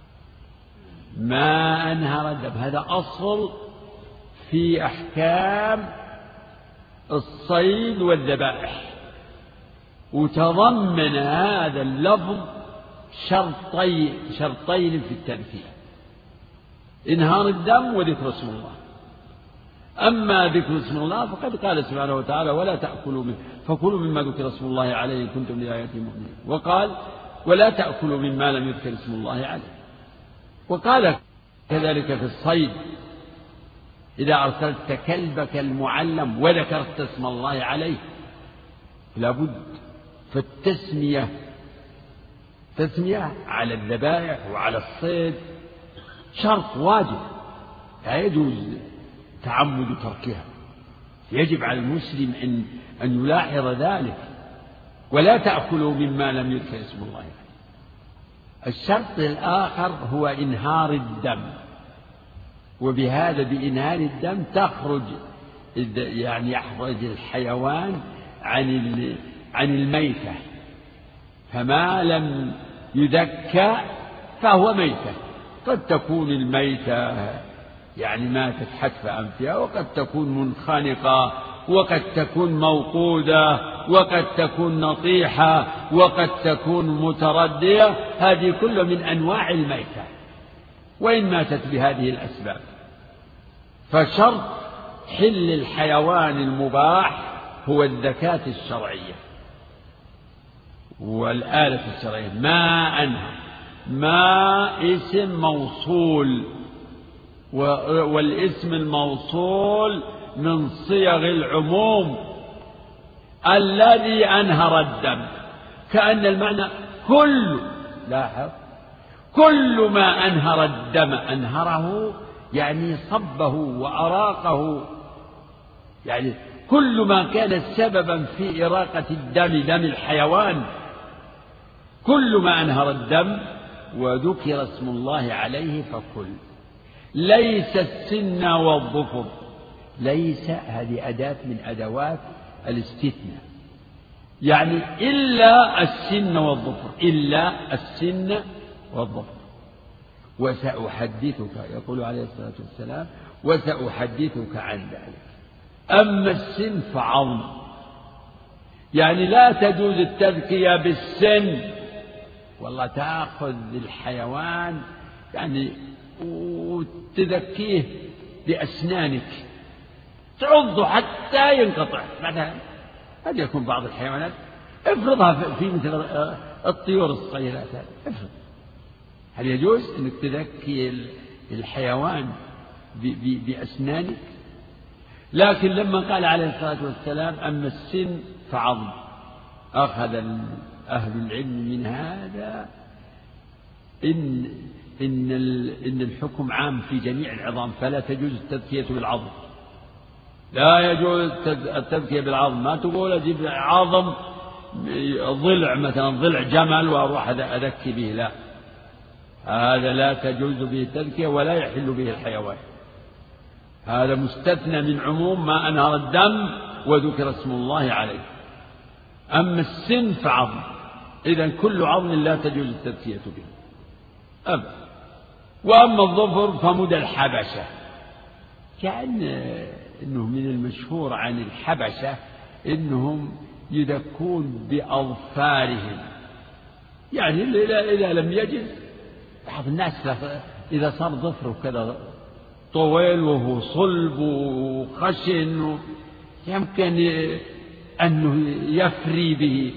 ما أنهر الدم، هذا أصل في أحكام الصيد والذبائح، وتضمن هذا اللفظ شرطين في التنفيذ: إنهار الدم وذكر اسم الله. أما ذكر اسم الله فقد قال سبحانه وتعالى: ولا تأكلوا منه، فكلوا مما ذكر اسم الله عليه إن كنتم لآياته مؤمنين. وقال: ولا تأكلوا مما لم يذكر اسم الله عليه. وقال كذلك في الصيد: إذا أرسلت كلبك المعلم وذكرت اسم الله عليه لابد. فالتسمية على الذبائح وعلى الصيد شرط واجب، لا يجوز تعمد تركها، يجب على المسلم أن يلاحظ ذلك. ولا تأكلوا مما لم يذكر اسم الله عليه. الشرط الآخر هو إنهار الدم، وبهذا بإنهار الدم تخرج يعني يخرج الحيوان عن الميتة، فما لم يذكى فهو ميتة. قد تكون الميتة يعني ماتت حتف أنفها، وقد تكون منخنقة، وقد تكون موقودة، وقد تكون نطيحة، وقد تكون متردية، هذه كل من أنواع الميتة وإن ماتت بهذه الأسباب. فشرط حل الحيوان المباح هو الذكاة الشرعية والآلة الشرعية. ما اسم موصول، والاسم الموصول من صيغ العموم الذي أنهر الدم، كأن المعنى كل ما أنهر الدم، أنهره يعني صبه وأراقه، يعني كل ما كان سببا في إراقة دم الحيوان، كل ما أنهر الدم وذكر اسم الله عليه فكل. ليس السن والظفر، ليس هذه أداة من أدوات الاستثناء، يعني إلا السن والظفر، إلا السن والظفر. وسأحدثك، يقول عليه الصلاة والسلام: وسأحدثك عن ذلك. أما السن فعظم، يعني لا تجوز التذكية بالسن، والله تأخذ الحيوان يعني وتذكيه بأسنانك، تعضه حتى ينقطع. مثلا قد يكون بعض الحيوانات افرضها في مثل الطيور الصغيرات، افرض، هل يجوز أنك تذكي الحيوان بأسنانك؟ لكن لما قال عليه الصلاة والسلام: أما السن فعظم، أخذ أهل العلم من هذا إن الحكم عام في جميع العظام، فلا تجوز التذكية بالعظم، لا يجوز التذكية بالعظم. ما تقول أجيب عظم ضلع، مثلا ضلع جمل وأروح أذكي به، لا، هذا لا تجوز به التذكية ولا يحل به الحيوان، هذا مستثنى من عموم ما أنهر الدم وذكر اسم الله عليه. أما السن فعظم، إذن كل عظم لا تجوز التذكية به أبدا. وأما الظفر فمدى الحبشة، كأن إنه من المشهور عن الحبشة إنهم يذكون بأظفارهم، يعني إذا لم يجد بعض الناس إذا صار ظفره كذا طويل وهو صلب وخشن يمكن أنه يفري به،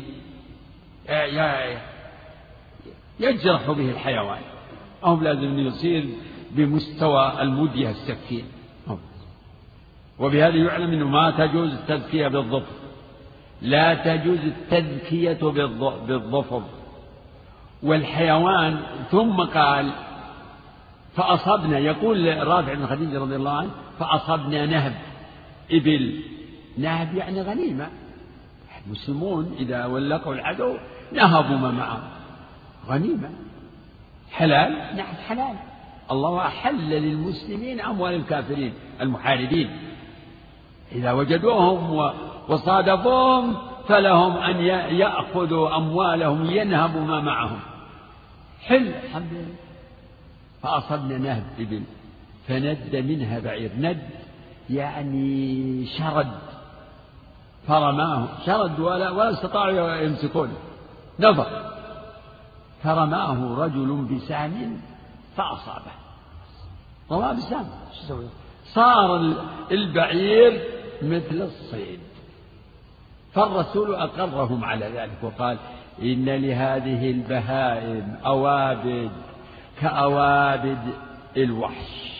يجرح به الحيوان، أو لازم يصير بمستوى المدية السكين. وبهذا يعلم أنه ما تجوز التذكية بالظفر، لا تجوز التذكية بالظفر والحيوان. ثم قال: فأصبنا، يقول رافع بن خديج رضي الله عنه: فأصبنا نهب إبل. نهب يعني غنيمة، المسلمون إذا ولقوا العدو نهبوا ما معهم، غنيمة حلال. نعم حلال، الله أحل للمسلمين أموال الكافرين المحاربين، إذا وجدوهم وصادفوهم فلهم أن يأخذوا أموالهم ينهبوا ما معهم، حل الحمد لله. فأصبنا نهب إبل فند منها بعير، ند يعني شرد، فرماه شرد ولا استطاعوا يمسكونه، نفر، فرماه رجل بسهم فأصابه، رماه بسهم، صار البعير مثل الصيد. فالرسول أقرهم على ذلك وقال: إن لهذه البهائم أوابد كأوابد الوحش،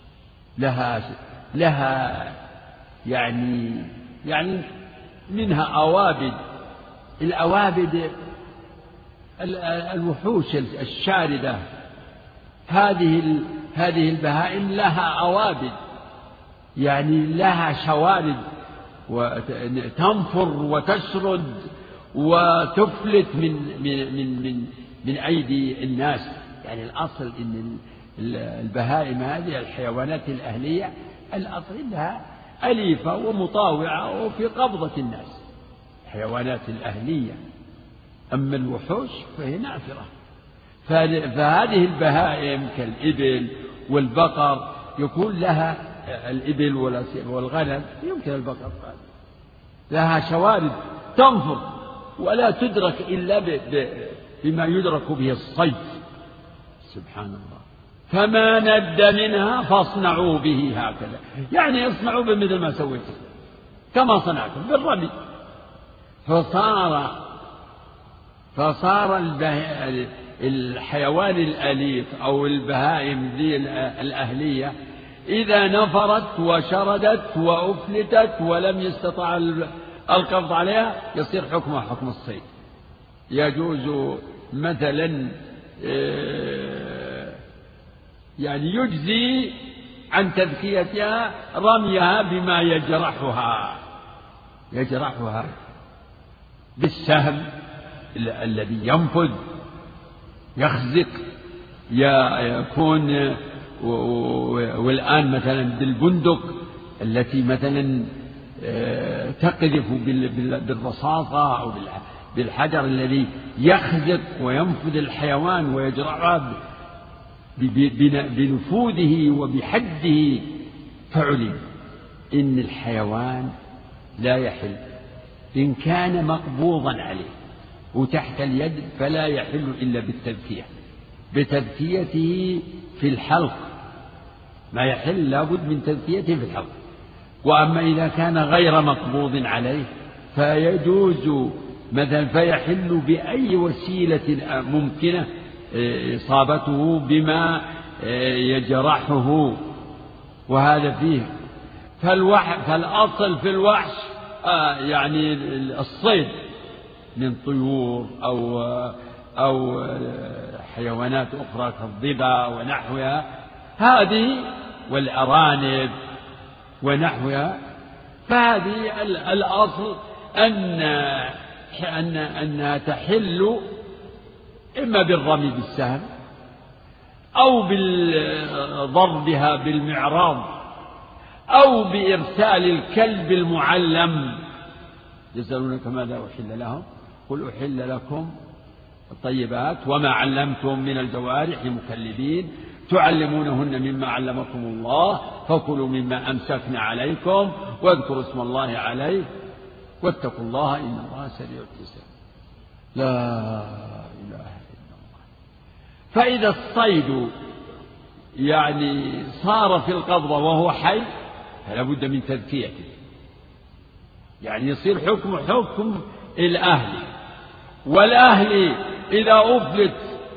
لها يعني منها أوابد. الأوابد الوحوش الشاردة، هذه البهائم لها أوابد، يعني لها شوارد وتنفر وتشرد وتفلت من أيدي الناس. يعني الأصل إن البهائم هذه الحيوانات الأهلية الأصل إنها أليفة ومطاوعة وفي قبضة الناس، الحيوانات الأهلية. أما الوحوش فهي نافرة. فهذه البهائم كالإبل والبقر يكون لها الإبل والغنم، يمكن البقر لها شوارد تنفر ولا تدرك إلا بما يدرك به الصيد. سبحان الله. فما ند منها فاصنعوا به هكذا، يعني اصنعوا بمثل ما سويتم كما صنعتم بالرمي. فصار الحيوان الأليف أو البهائم ذي الأهلية إذا نفرت وشردت وأفلتت ولم يستطع القبض عليها يصير حكمها حكم الصيد. يجوز مثلا يعني يجزي عن تذكيتها رميها بما يجرحها بالسهم الذي ينفذ يخزق يكون. والآن مثلا بالبندق التي مثلا تقذف بالرصاصة أو بالحجر الذي يخزق وينفذ الحيوان ويجرحها بنفوذه وبحده. فعلم إن الحيوان لا يحل إن كان مقبوضا عليه وتحت اليد، فلا يحل إلا بتذكيته في الحلق، ما يحل لابد من تذكيته في الحلق. وأما إذا كان غير مقبوض عليه فيجوز مثلا فيحل بأي وسيلة ممكنة إصابته بما يجرحه. وهذا فيه فالأصل في الوحش يعني الصيد من طيور أو حيوانات أخرى كالضبا ونحوها هذه والأرانب ونحوها. فهذه الأصل أنها تحل إما بالرمي بالسهم أو بضربها بالمعراض أو بإرسال الكلب المعلم. يسألونك ماذا أحل لهم قل أحل لكم الطيبات وما علمتم من الجوارح مكلبين تعلمونهن مما علمكم الله فكلوا مما أمسكنا عليكم واذكروا اسم الله عليه واتقوا الله إن الله سريع الحساب. لا إله إلا الله. فإذا الصيد يعني صار في القبضة وهو حي فلا بد من تذكيته، يعني يصير حكم الأهل. والأهل إذا أفلت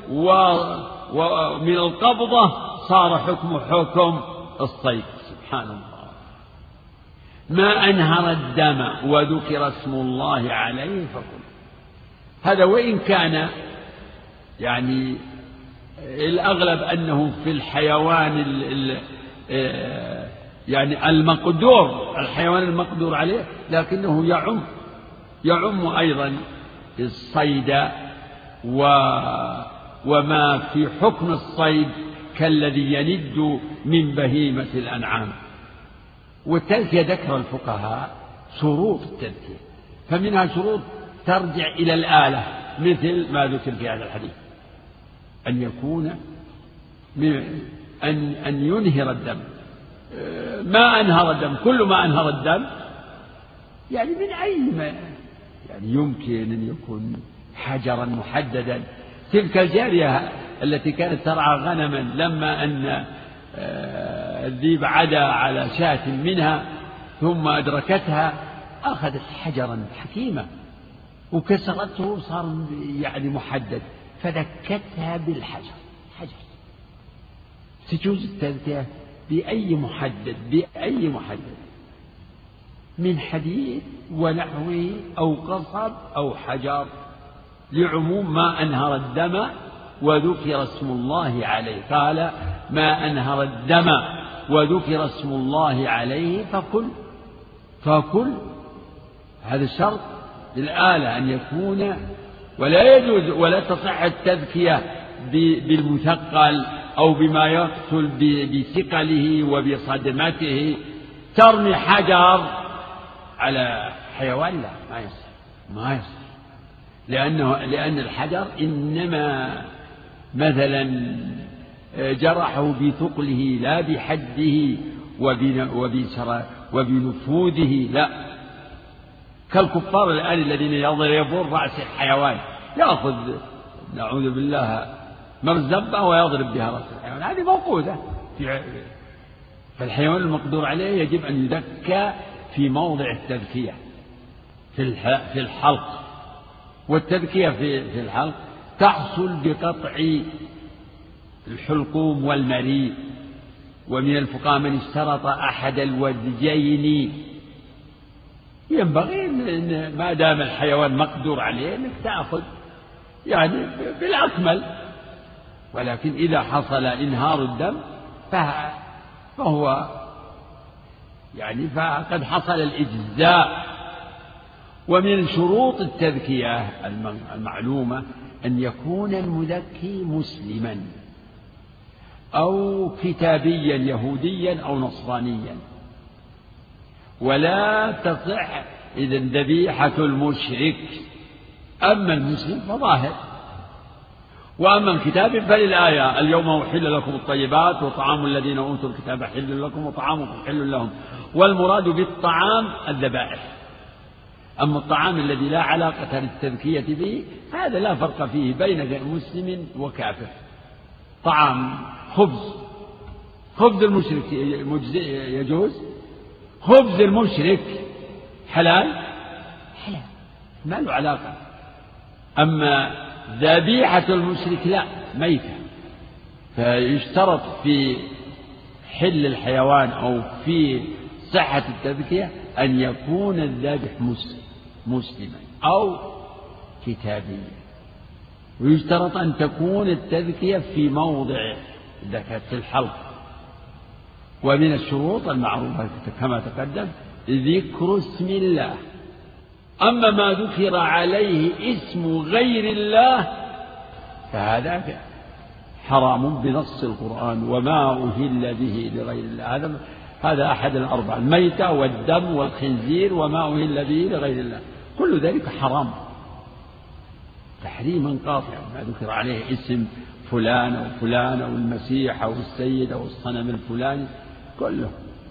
ومن القبضة صار حكم الصيد. سبحان الله. ما أنهر الدم وذكر اسم الله عليه فكل. هذا وإن كان يعني الأغلب أنه في الحيوان يعني الحيوان المقدور عليه، لكنه يعم أيضا الصيد وما في حكم الصيد كالذي يند من بهيمة الأنعام. والتذكية ذكر الفقهاء شروط التذكية، فمنها شروط ترجع إلى الآلة مثل ما ذكر في هذا الحديث أن يكون أن ينهر الدم. ما أنهر الدم كل ما أنهر الدم يعني من أي ما يعني يمكن أن يكون حجرا محددا. تلك الجارية التي كانت ترعى غنما لما أن الذيب عدا على شاة منها ثم أدركتها أخذت حجرا حكيمة وكسرته صار يعني محدد، فذكتها بالحجر، حجر. تجوز التذكية بأي محدد، بأي محدد من حديد ونحوه أو قصب أو حجر، لعموم ما أنهر الدم وذكر اسم الله عليه. قال ما أنهر الدم وذكر اسم الله عليه فكل. هذا الشرط للآلة أن يكون، ولا يجوز ولا تصح التذكية بالمثقل أو بما يقتل بثقله وبصدمته. ترمي حجر على حيوان لا، ما يصح لأن الحجر إنما مثلا جرحه بثقله لا بحده وبنفوذه، لا. كالكفار الآن الذين يضربون رأس الحيوان، يأخذ نعوذ بالله مرزبة ويضرب بها رأس الحيوان، هذه موقوذة. فالحيوان المقدور عليه يجب أن يذكى في موضع التذكية في الحلق. والتذكية في الحلق تحصل بقطع الحلقوم والمريء. ومن الفقهاء من اشترط أحد الوجهين. ينبغي إن ما دام الحيوان مقدور عليه أنك تأخذ يعني بالأكمل، ولكن إذا حصل إنهار الدم فهو يعني فقد حصل الإجزاء. ومن شروط التذكية المعلومة أن يكون المذكي مسلما أو كتابيا يهوديا أو نصرانيا. ولا تصح إذن ذبيحة المشرك. أما المسلم فظاهر، وأما الكتاب فللآية اليوم أحل لكم الطيبات وطعام الذين أوتوا الكتاب حل لكم وطعامكم حل لهم. والمراد بالطعام الذبائح. أما الطعام الذي لا علاقة للتذكية به هذا لا فرق فيه بين مسلم وكافر. طعام خبز المشرك يجوز، خبز المشرك حلال ما له علاقة. أما ذبيحة المشرك لا، ميتة. فيشترط في حل الحيوان أو في صحة التذكية أن يكون الذابح مسلما أو كتابيا. ويشترط أن تكون التذكية في موضع ذكاة الحلق. ومن الشروط المعروفة كما تقدم ذكر اسم الله. أما ما ذكر عليه اسم غير الله فهذا حرام بنص القرآن. وما أهل به لغير الله، هذا أحد الأربع: الميتة والدم والخنزير وما أهل به لغير الله، كل ذلك حرام تحريما قاطعا. ما ذكر عليه اسم فلان أو فلان أو المسيح أو السيد أو الصنم الفلاني كله.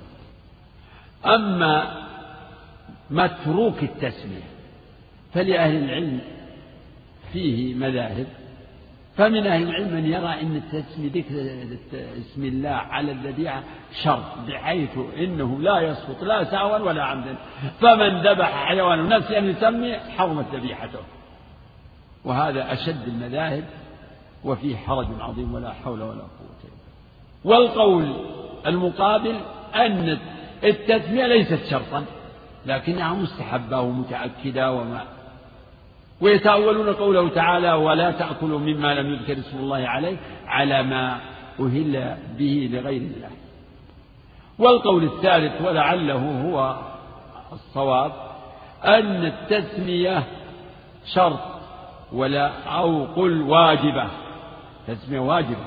أما متروك التسمية فلأهل العلم فيه مذاهب. فمن أهل العلم من يرى أن ذكر اسم الله على الذبيحة شرط، بحيث إنه لا يسقط لا سهوا ولا عمدا. فمن ذبح حيوان نفسه أن يسمي حرمت ذبيحته. وهذا أشد المذاهب وفيه حرج عظيم ولا حول ولا قوة إلا بالله. والقول المقابل أن التسمية ليست شرطا لكنها مستحبة ومتأكدة ويتأولون قوله تعالى: ولا تأكلوا مما لم يذكر اسم الله عليه، على ما أهل به لغير الله. والقول الثالث ولعله هو الصواب أن التسمية شرط أو قل واجبة. تسمية واجبة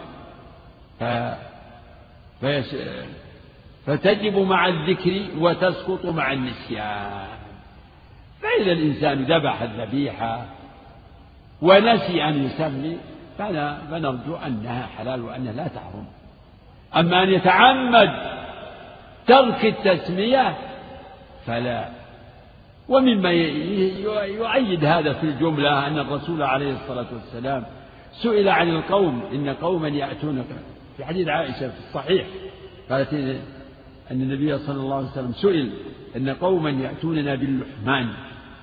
فتجب مع الذكر وتسقط مع النسيان. فإذا الإنسان ذبح الذبيحة ونسي أن يسمي فنرجو أنها حلال وأنها لا تحرم. أما أن يتعمد ترك التسمية فلا. ومما يؤيد هذا في الجملة أن الرسول عليه الصلاة والسلام سئل عن القوم: إن قوما يأتونك، في حديث عائشة في الصحيح قالت أن النبي صلى الله عليه وسلم سئل: إن قوما يأتوننا باللحمان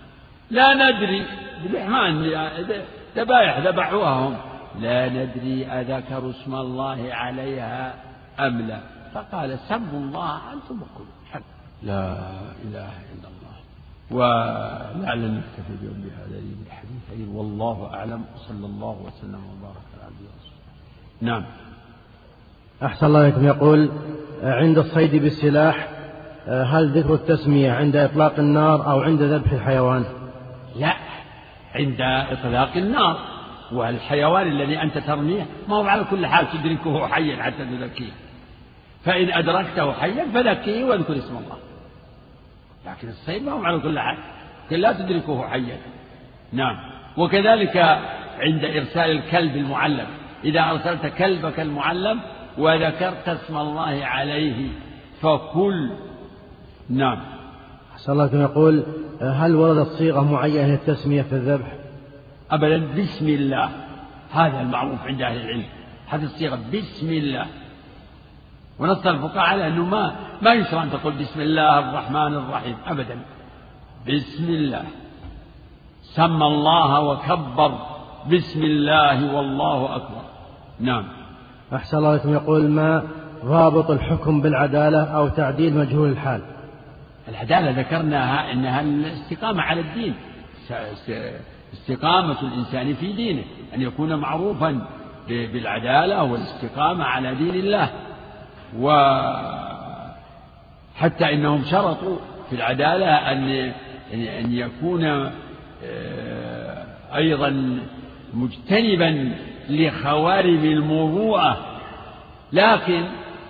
لا ندري بالإحمان ذبائح ذبحوها هم، لا ندري أذكروا اسم الله عليها أم لا، فقال سموا الله أنتم وكلوا. لا إله إلا الله. ولعل نكتفي بيوم بهذا الحديثين، والله أعلم، صلى الله وسلم وبارك على عبده ورسوله. نعم. أحسن الله إليكم. يقول عند الصيد بالسلاح هل ذكر التسمية عند إطلاق النار أو عند ذبح الحيوان؟ لا، عند إطلاق النار، والحيوان الذي أنت ترميه ما هو على كل حال تدركه حيا حتى تذكيه، فإن أدركته حيا فذكيه واذكر اسم الله، لكن الصيد ما هو على كل حال لا تدركه حيا. نعم. وكذلك عند إرسال الكلب المعلم، إذا أرسلت كلبك المعلم وذكرت اسم الله عليه فكل. نعم. أحسن الله إليكم. يقول هل وردت صيغة معينة للتسمية في الذبح؟ أبدا، بسم الله، هذا المعروف عند أهل العلم، هذه الصيغة بسم الله، ونص الفقهاء على أنه ما يشرع أن تقول بسم الله الرحمن الرحيم أبدا، بسم الله، سمى الله وكبر بسم الله والله أكبر. نعم. أحسن الله إليكم. يقول ما ضابط الحكم بالعدالة أو تعديل مجهول الحال؟ العدالة ذكرناها أنها الاستقامة على الدين، استقامة الإنسان في دينه، أن يكون معروفا بالعدالة والاستقامة على دين الله. وحتى إنهم شرطوا في العدالة أن يكون أيضا مجتنبا لخوارم المروءة، لكن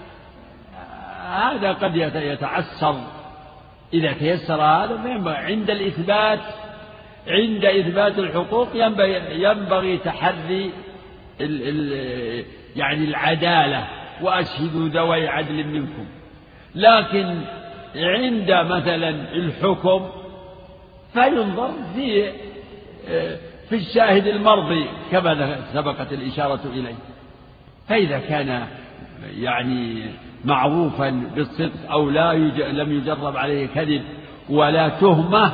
هذا قد يتعسر إذا تيسر هذا، عند إثبات الحقوق ينبغي تحري يعني العدالة، وأشهدوا ذوي عدل منكم. لكن عند مثلا الحكم فينظر في الشاهد المرضي كما سبقت الإشارة إليه، فإذا كان يعني معروفا بالصدق أو لم يجرب عليه كذب ولا تهمة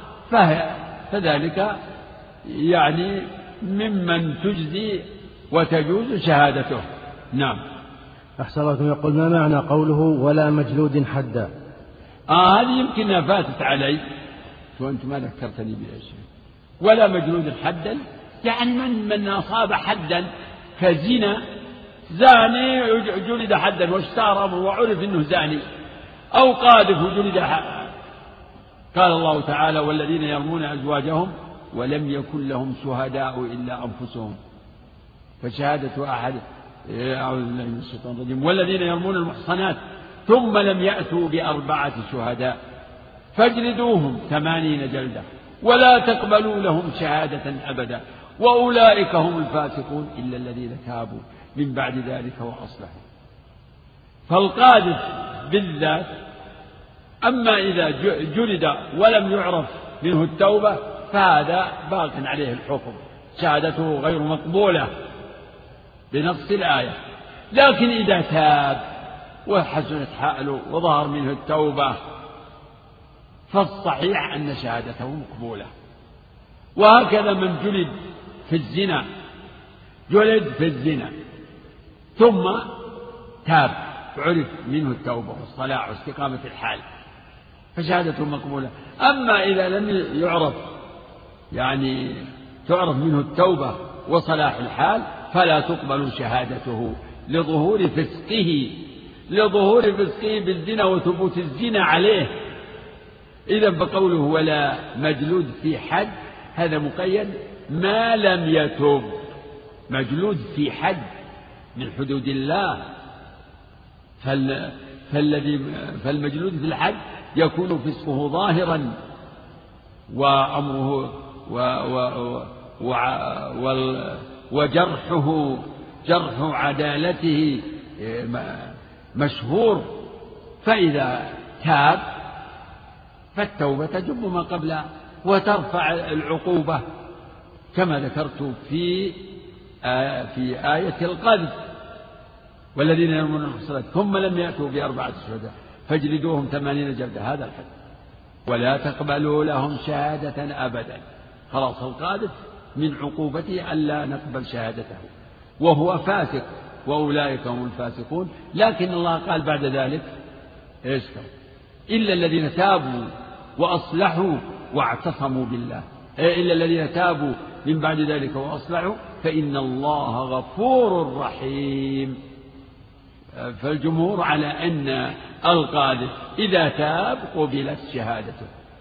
فذلك يعني ممن تجزي وتجوز شهادته. نعم. أحسن الله. يقول ما معنى قوله ولا مجلود حدا؟ هذه يمكن فاتت علي وأنت ما ذكرتني بها شيء. ولا مجلود حدا يعني من أصاب حدا كزنا، زاني جلد حدا واشتهر أمره وعرف أنه زاني، أو قاذف جلد حدا. قال الله تعالى والذين يرمون أزواجهم ولم يكن لهم شهداء إلا أنفسهم فشهادة أحد أعوذ بالله من الشيطان الرجيم والذين يرمون المحصنات ثم لم يأتوا بأربعة شهداء فاجلدوهم 80 جلدة ولا تقبلوا لهم شهادة أبدا وأولئك هم الفاسقون إلا الذين تابوا من بعد ذلك وأصلحوا. فالقاذف بالذات، أما إذا جلد ولم يعرف منه التوبة فهذا باق عليه الحكم، شهادته غير مقبولة بنص الآية. لكن إذا تاب وحسنت حاله وظهر منه التوبة فالصحيح أن شهادته مقبولة. وهكذا من جلد في الزنا، جلد في الزنا ثم تاب وعرف منه التوبة والصلاح واستقامة الحال فشهادته مقبولة. أما إذا لم يعرف يعني تعرف منه التوبة وصلاح الحال فلا تقبل شهادته لظهور فسقه بالزنا وثبوت الزنا عليه. إذا فقوله ولا مجلود في حد هذا مقيد ما لم يتوب. مجلود في حد من حدود الله، فالمجلود في الحد يكون فسقه ظاهرا وأمره وجرحه جرح عدالته مشهور. فإذا تاب فالتوبة تجب ما قبلها وترفع العقوبة كما ذكرت في آية القذف والذين يرمون المحصنات ثم لم يأتوا ب4 شهداء فاجلدوهم 80 جلدة. هذا الحد. ولا تقبلوا لهم شهادة أبدا. خلاص القاذف من عقوبته ألا نقبل شهادته وهو فاسق، وأولئك هم الفاسقون. لكن الله قال بعد ذلك إيش؟ إلا الذين تابوا وأصلحوا واعتصموا بالله، إلا الذين تابوا من بعد ذلك وأصلحوا فإن الله غفور رحيم. فالجمهور على أن القاذف إذا تاب قبلت شهادته،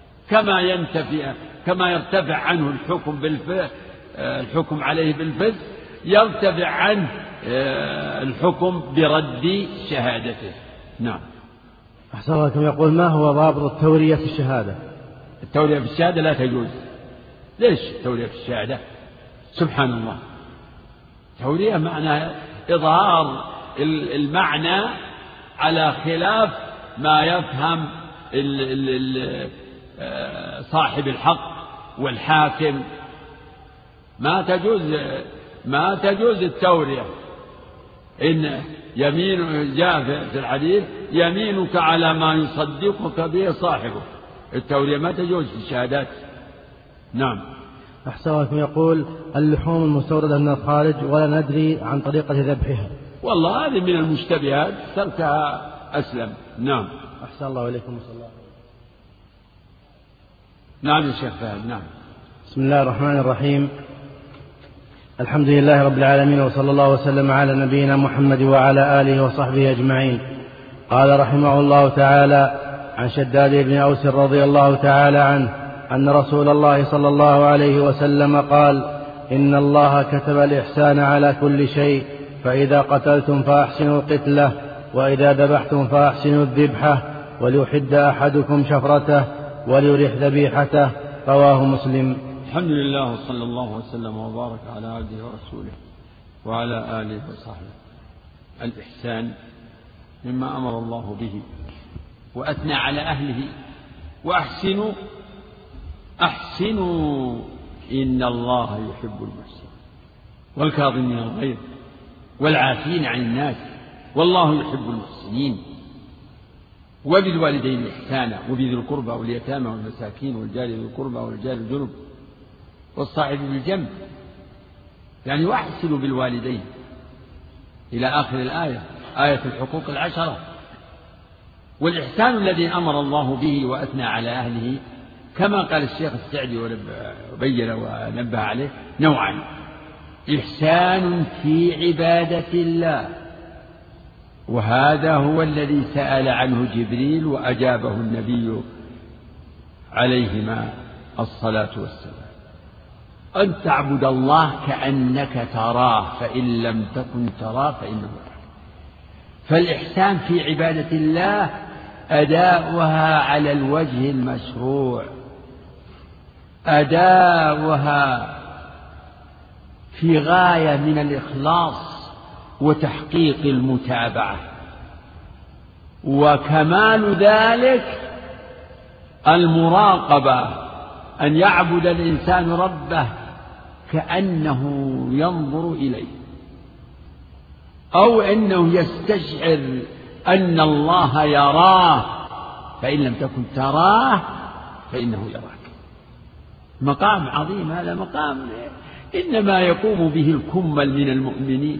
كما يرتفع عنه الحكم عليه بالفسق، يرتفع عنه الحكم برد شهادته. نعم. أحسن الله إليكم. يقول: ما هو ضابط التورية في الشهادة؟ التورية في الشهادة لا تجوز. ليش التورية في الشهادة؟ سبحان الله، التورية معناها إظهار المعنى على خلاف ما يفهم صاحب الحق والحاكم. ما تجوز التورية. إن يمين جاء في الحديث: يمينك على ما يصدقك به صاحبه. التورية ما تجوز في الشهادات. نعم. أحسن الله إليكم. يقول: اللحوم المستوردة من الخارج ولا ندري عن طريقة ذبحها. والله هذه من المشتبهات، تركها أسلم. نعم. أحسن الله إليكم. صلى الله. نعم يا شيخ فهد. نعم. بسم الله الرحمن الرحيم. الحمد لله رب العالمين، وصلى الله وسلم على نبينا محمد وعلى آله وصحبه أجمعين. قال رحمه الله تعالى: عن شداد بن أوس رضي الله تعالى عنه أن رسول الله صلى الله عليه وسلم قال: إن الله كتب الإحسان على كل شيء، فإذا قتلتم فأحسنوا القتلة، وإذا ذبحتم فأحسنوا الذبحة، وليحد أحدكم شفرته وليرح ذبيحته. رواه مسلم. الحمد لله، وصلى الله وسلم وبارك على عبده ورسوله وعلى آله وصحبه. الإحسان مما أمر الله به وأثنى على أهله. وأحسنوا إن الله يحب المحسنين، والكاظمين الغيظ والعافين عن الناس والله يحب المحسنين. وبالوالدين إحسانا، وبذي القربى واليتامى والمساكين والجار ذي القربى والجار الجنب والصاحب بالجنب. يعني وأحسنوا بالوالدين إلى آخر الآية، آية الحقوق العشرة. والإحسان الذي أمر الله به وأثنى على أهله كما قال الشيخ السعدي وبين ونبه عليه نوعان: إحسان في عبادة الله، وهذا هو الذي سأل عنه جبريل وأجابه النبي عليهما الصلاة والسلام: أن تعبد الله كأنك تراه فإن لم تكن تراه فإنه يراك. فالإحسان في عبادة الله أداؤها على الوجه المشروع، أداؤها في غاية من الإخلاص وتحقيق المتابعة. وكمال ذلك المراقبة، أن يعبد الإنسان ربه كأنه ينظر إليه، أو أنه يستشعر أن الله يراه فإن لم تكن تراه فإنه يراك. مقام عظيم هذا، مقام إنما يقوم به الكمل من المؤمنين.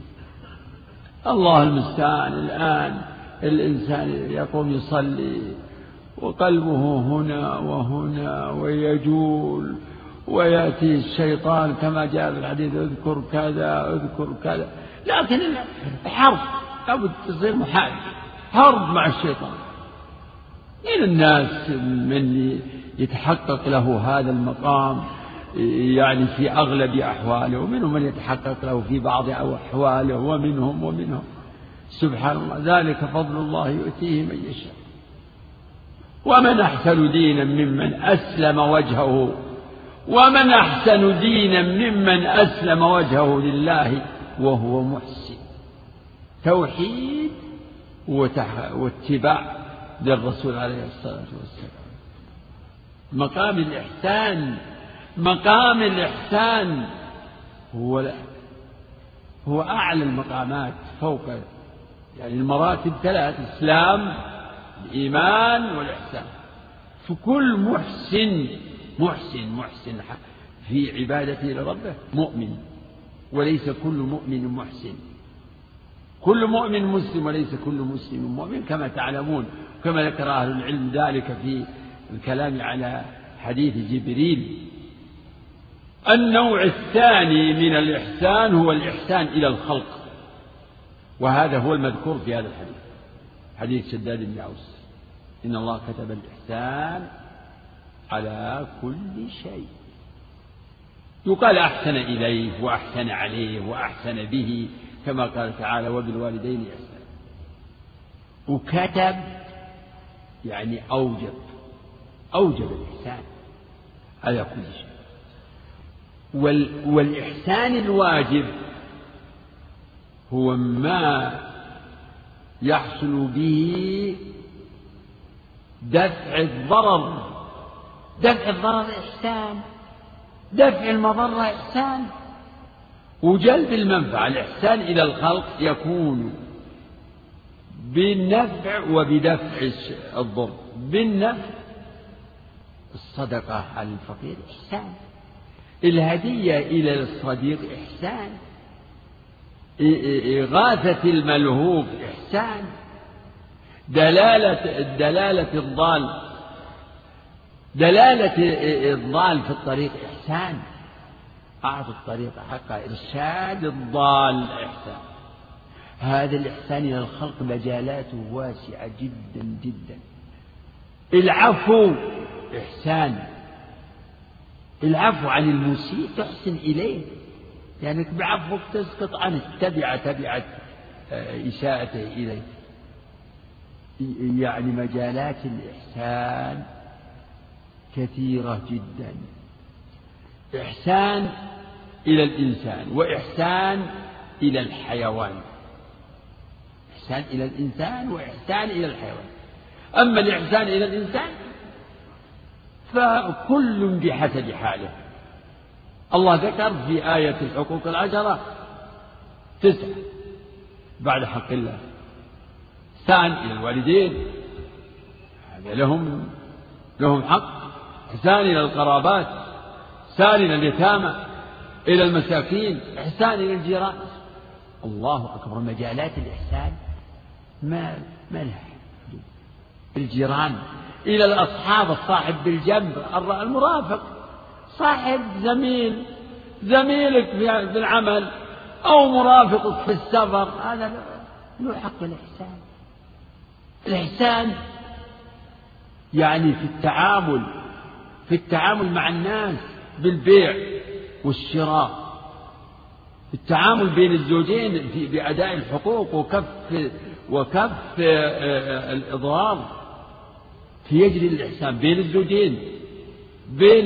الله المستعان. الآن الإنسان يقوم يصلي وقلبه هنا وهنا ويجول، ويأتي الشيطان كما جاء في الحديث: اذكر كذا اذكر كذا. لكن حرب لابد تصير محارب، حرب مع الشيطان. من الناس من يتحقق له هذا المقام يعني في أغلب أحواله، ومنهم من يتحقق له في بعض أحواله، ومنهم سبحان الله. ذلك فضل الله يؤتيه من يشاء. ومن أحسن دينا ممن أسلم وجهه، ومن أحسن دينا ممن أسلم وجهه لله وهو محسن. توحيد واتباع للرسول عليه الصلاة والسلام. مقام الإحسان هو أعلى المقامات، فوق يعني المراتب ثلاث: الإسلام، الإيمان، والإحسان. فكل محسن في عبادته لربه مؤمن، وليس كل مؤمن محسن. كل مؤمن مسلم وليس كل مسلم مؤمن كما تعلمون، كما ذكر أهل العلم ذلك في الكلام على حديث جبريل. النوع الثاني من الإحسان هو الإحسان إلى الخلق، وهذا هو المذكور في هذا الحديث، حديث شداد بن أوس: إن الله كتب الإحسان على كل شيء. يقال أحسن إليه وأحسن عليه وأحسن به، كما قال تعالى: وبالوالدين إحسانا. وكتب يعني أوجب الإحسان على كل شيء. والإحسان الواجب هو ما يحصل به دفع الضرر. دفع الضرر إحسان، دفع المضرة إحسان، وجلب المنفعة. الإحسان إلى الخلق يكون بالنفع وبدفع الضر. بالنفع الصدقة على الفقير إحسان، الهدية إلى الصديق إحسان، إغاثة الملهوف إحسان، دلالة الضال في الطريق إحسان، أعطوا الطريق حقا، إرشاد الضال إحسان. هذا الإحسان إلى الخلق مجالاته واسعة جدا جدا. العفو إحسان، العفو عن المسيء تحسن إليه، يعني بعفوك تسقط عنه تبعة إساءته إليه. يعني مجالات الإحسان كثيرة جدا. إحسان إلى الإنسان، وإحسان إلى الحيوان. إحسان إلى الإنسان وإحسان إلى الحيوان. أما الإحسان إلى الإنسان فكل بحسب حاله. الله ذكر في آية الحقوق العشرة 9 بعد حق الله: إحسان إلى الوالدين، هذا لهم حق. إحسان إلى القرابات، إحسان إلى اليتامى، إلى المساكين، إحسان إلى الجيران. الله أكبر، مجالات الإحسان ما لها حدود. الجيران، إلى الأصحاب، الصاحب بالجنب، المرافق، صاحب زميلك في العمل أو مرافقك في السفر، هذا له حق الإحسان. الإحسان يعني في التعامل مع الناس بالبيع والشراء، في التعامل بين الزوجين بأداء الحقوق وكف الإضرار، في يجري الإحسان بين الزوجين، بين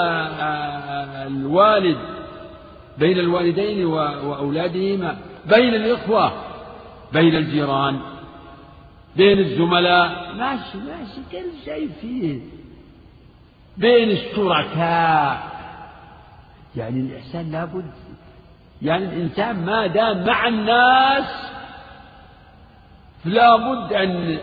بين الوالدين وأولادهما، بين الإخوة، بين الجيران، بين الزملاء، ماشي كل شيء فيه، بين الشركاء. يعني الإحسان لابد، يعني الإنسان ما دام مع الناس لابد أن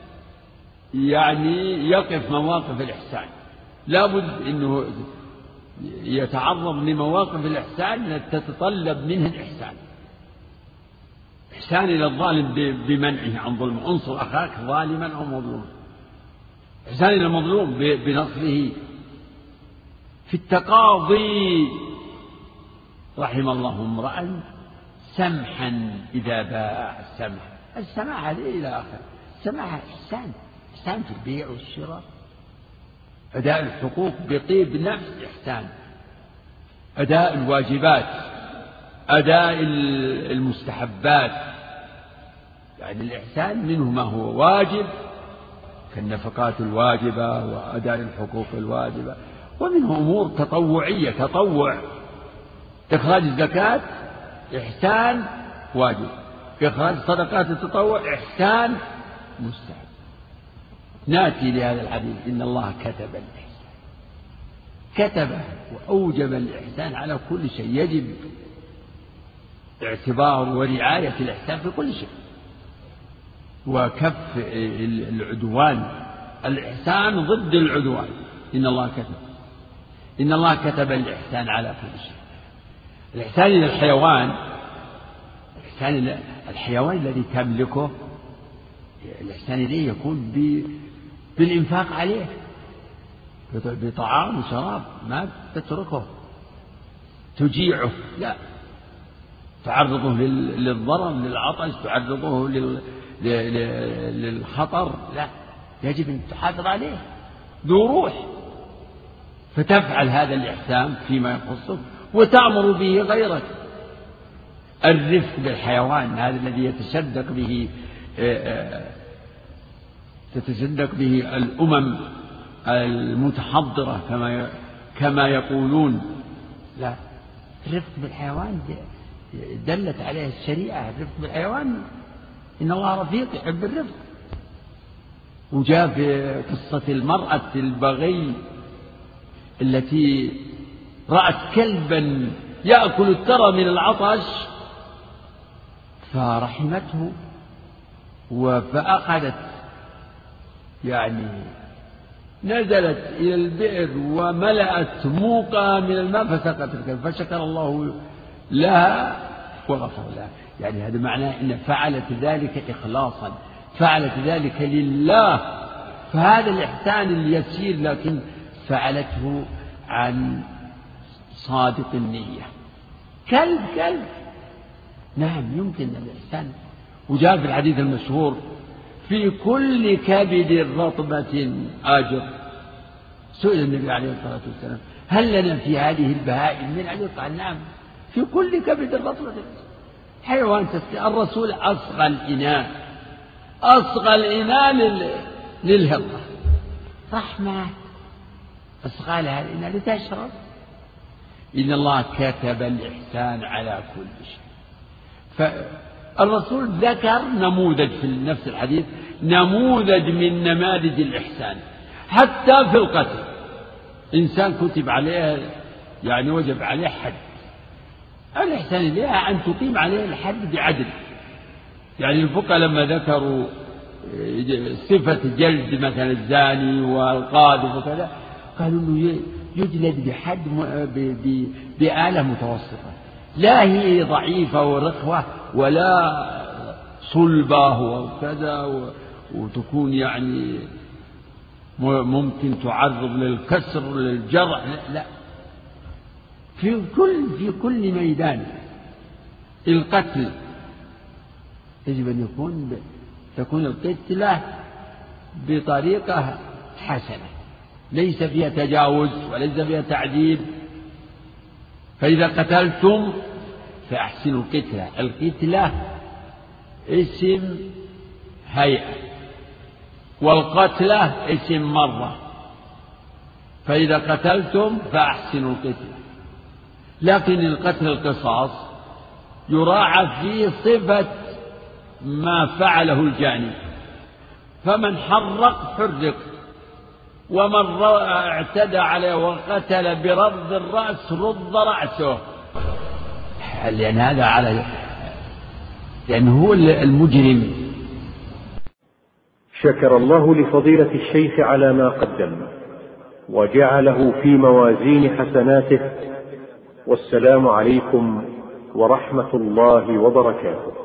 يعني يقف مواقف الإحسان، لابد أنه يتعرض لمواقف الإحسان تتطلب منه الإحسان. إحسان إلى الظالم بمنعه عن ظلمه، انصر أخاك ظالما أو مظلوما. إحسان إلى المظلوم بنصره. في التقاضي رحم الله امرأ سمحا إذا باع السماح هذه إلى آخر. السماح إحسان في البيع والشراء، أداء الحقوق بطيب نفس إحسان، أداء الواجبات، أداء المستحبات. يعني الإحسان منه ما هو واجب كالنفقات الواجبة وأداء الحقوق الواجبة، ومنه أمور تطوعية، تطوع، إخراج الزكاة إحسان واجب، إخراج صدقات التطوع إحسان مستحب. نأتي لهذا الحديث: إن الله كتب الإحسان، كتبه وأوجب الإحسان على كل شيء. يجب اعتبار ورعاية الإحسان في كل شيء، وكف العدوان الإحسان ضد العدوان. إن الله كتب الإحسان على كل شيء. الإحسان إلى الحيوان، الحيوان الذي تملكه، الإحسان إليه يكون بالإنفاق عليه بطعام وشراب، ما تتركه تجيعه، لا، تعرضه للضرر، للعطش، تعرضه للخطر، لا، يجب أن تحافظ عليه ذو روح. فتفعل هذا الإحسان فيما يخصك وتأمر به غيرك. الرفق بالحيوان هذا الذي تتصدق به الأمم المتحضرة كما يقولون، لا، الرفق بالحيوان دلت عليه الشريعة. الرفق بالحيوان، إن الله رفيق يحب الرفق. وجاء في قصة المرأة البغي التي رأت كلبا يأكل الثرى من العطش فرحمته فأخذت، يعني نزلت إلى البئر وملأت موقع من الماء فسقت الكلب، فشكر الله لها وغفر لها. يعني هذا معناه أن فعلت ذلك إخلاصا، فعلت ذلك لله. فهذا الإحسان اليسير لكن فعلته عن صادق النية. كلب نعم يمكن الإحسان. وجاء في الحديث المشهور: في كل كبد رطبة أجر. سئل النبي عليه الصلاة والسلام: هل لنا في هذه البهائم من أجر؟ قال: نعم، في كل كبد رطبة. حيوان الرسول أصغى الإناء للهرة، رحمة، أصغى لها الإناء لتشرب. إن الله كتب الإحسان على كل شيء. فالرسول ذكر نموذج في نفس الحديث، نموذج من نماذج الإحسان. حتى في القتل إنسان كتب عليه، يعني وجب عليه حد، الإحسان إليها أن تقيم عليه الحد بعدل. يعني الفقهاء لما ذكروا صفة جلد مثلا الزاني والقاذف وكذا، قالوا إنه يجلد بحد بآلة متوسطة، لا هي ضعيفة ورخوة ولا صلبة وكذا، وتكون يعني ممكن تعرض للكسر للجرح، لا، في كل ميدان القتل يجب أن تكون القتلة بطريقة حسنة، ليس فيها تجاوز وليس فيها تعذيب. فإذا قتلتم فأحسنوا القتلة. القتلة اسم هيئة، والقتلة اسم مرة. فإذا قتلتم فأحسنوا القتلة. لكن القتل القصاص يراعى فيه صفة ما فعله الجاني، فمن حرق، ومن اعتدى عليه وقتل برد الرأس رد رأسه، لأن هذا لأنه هو المجرم. شكر الله لفضيلة الشيخ على ما قدم وجعله في موازين حسناته، والسلام عليكم ورحمة الله وبركاته.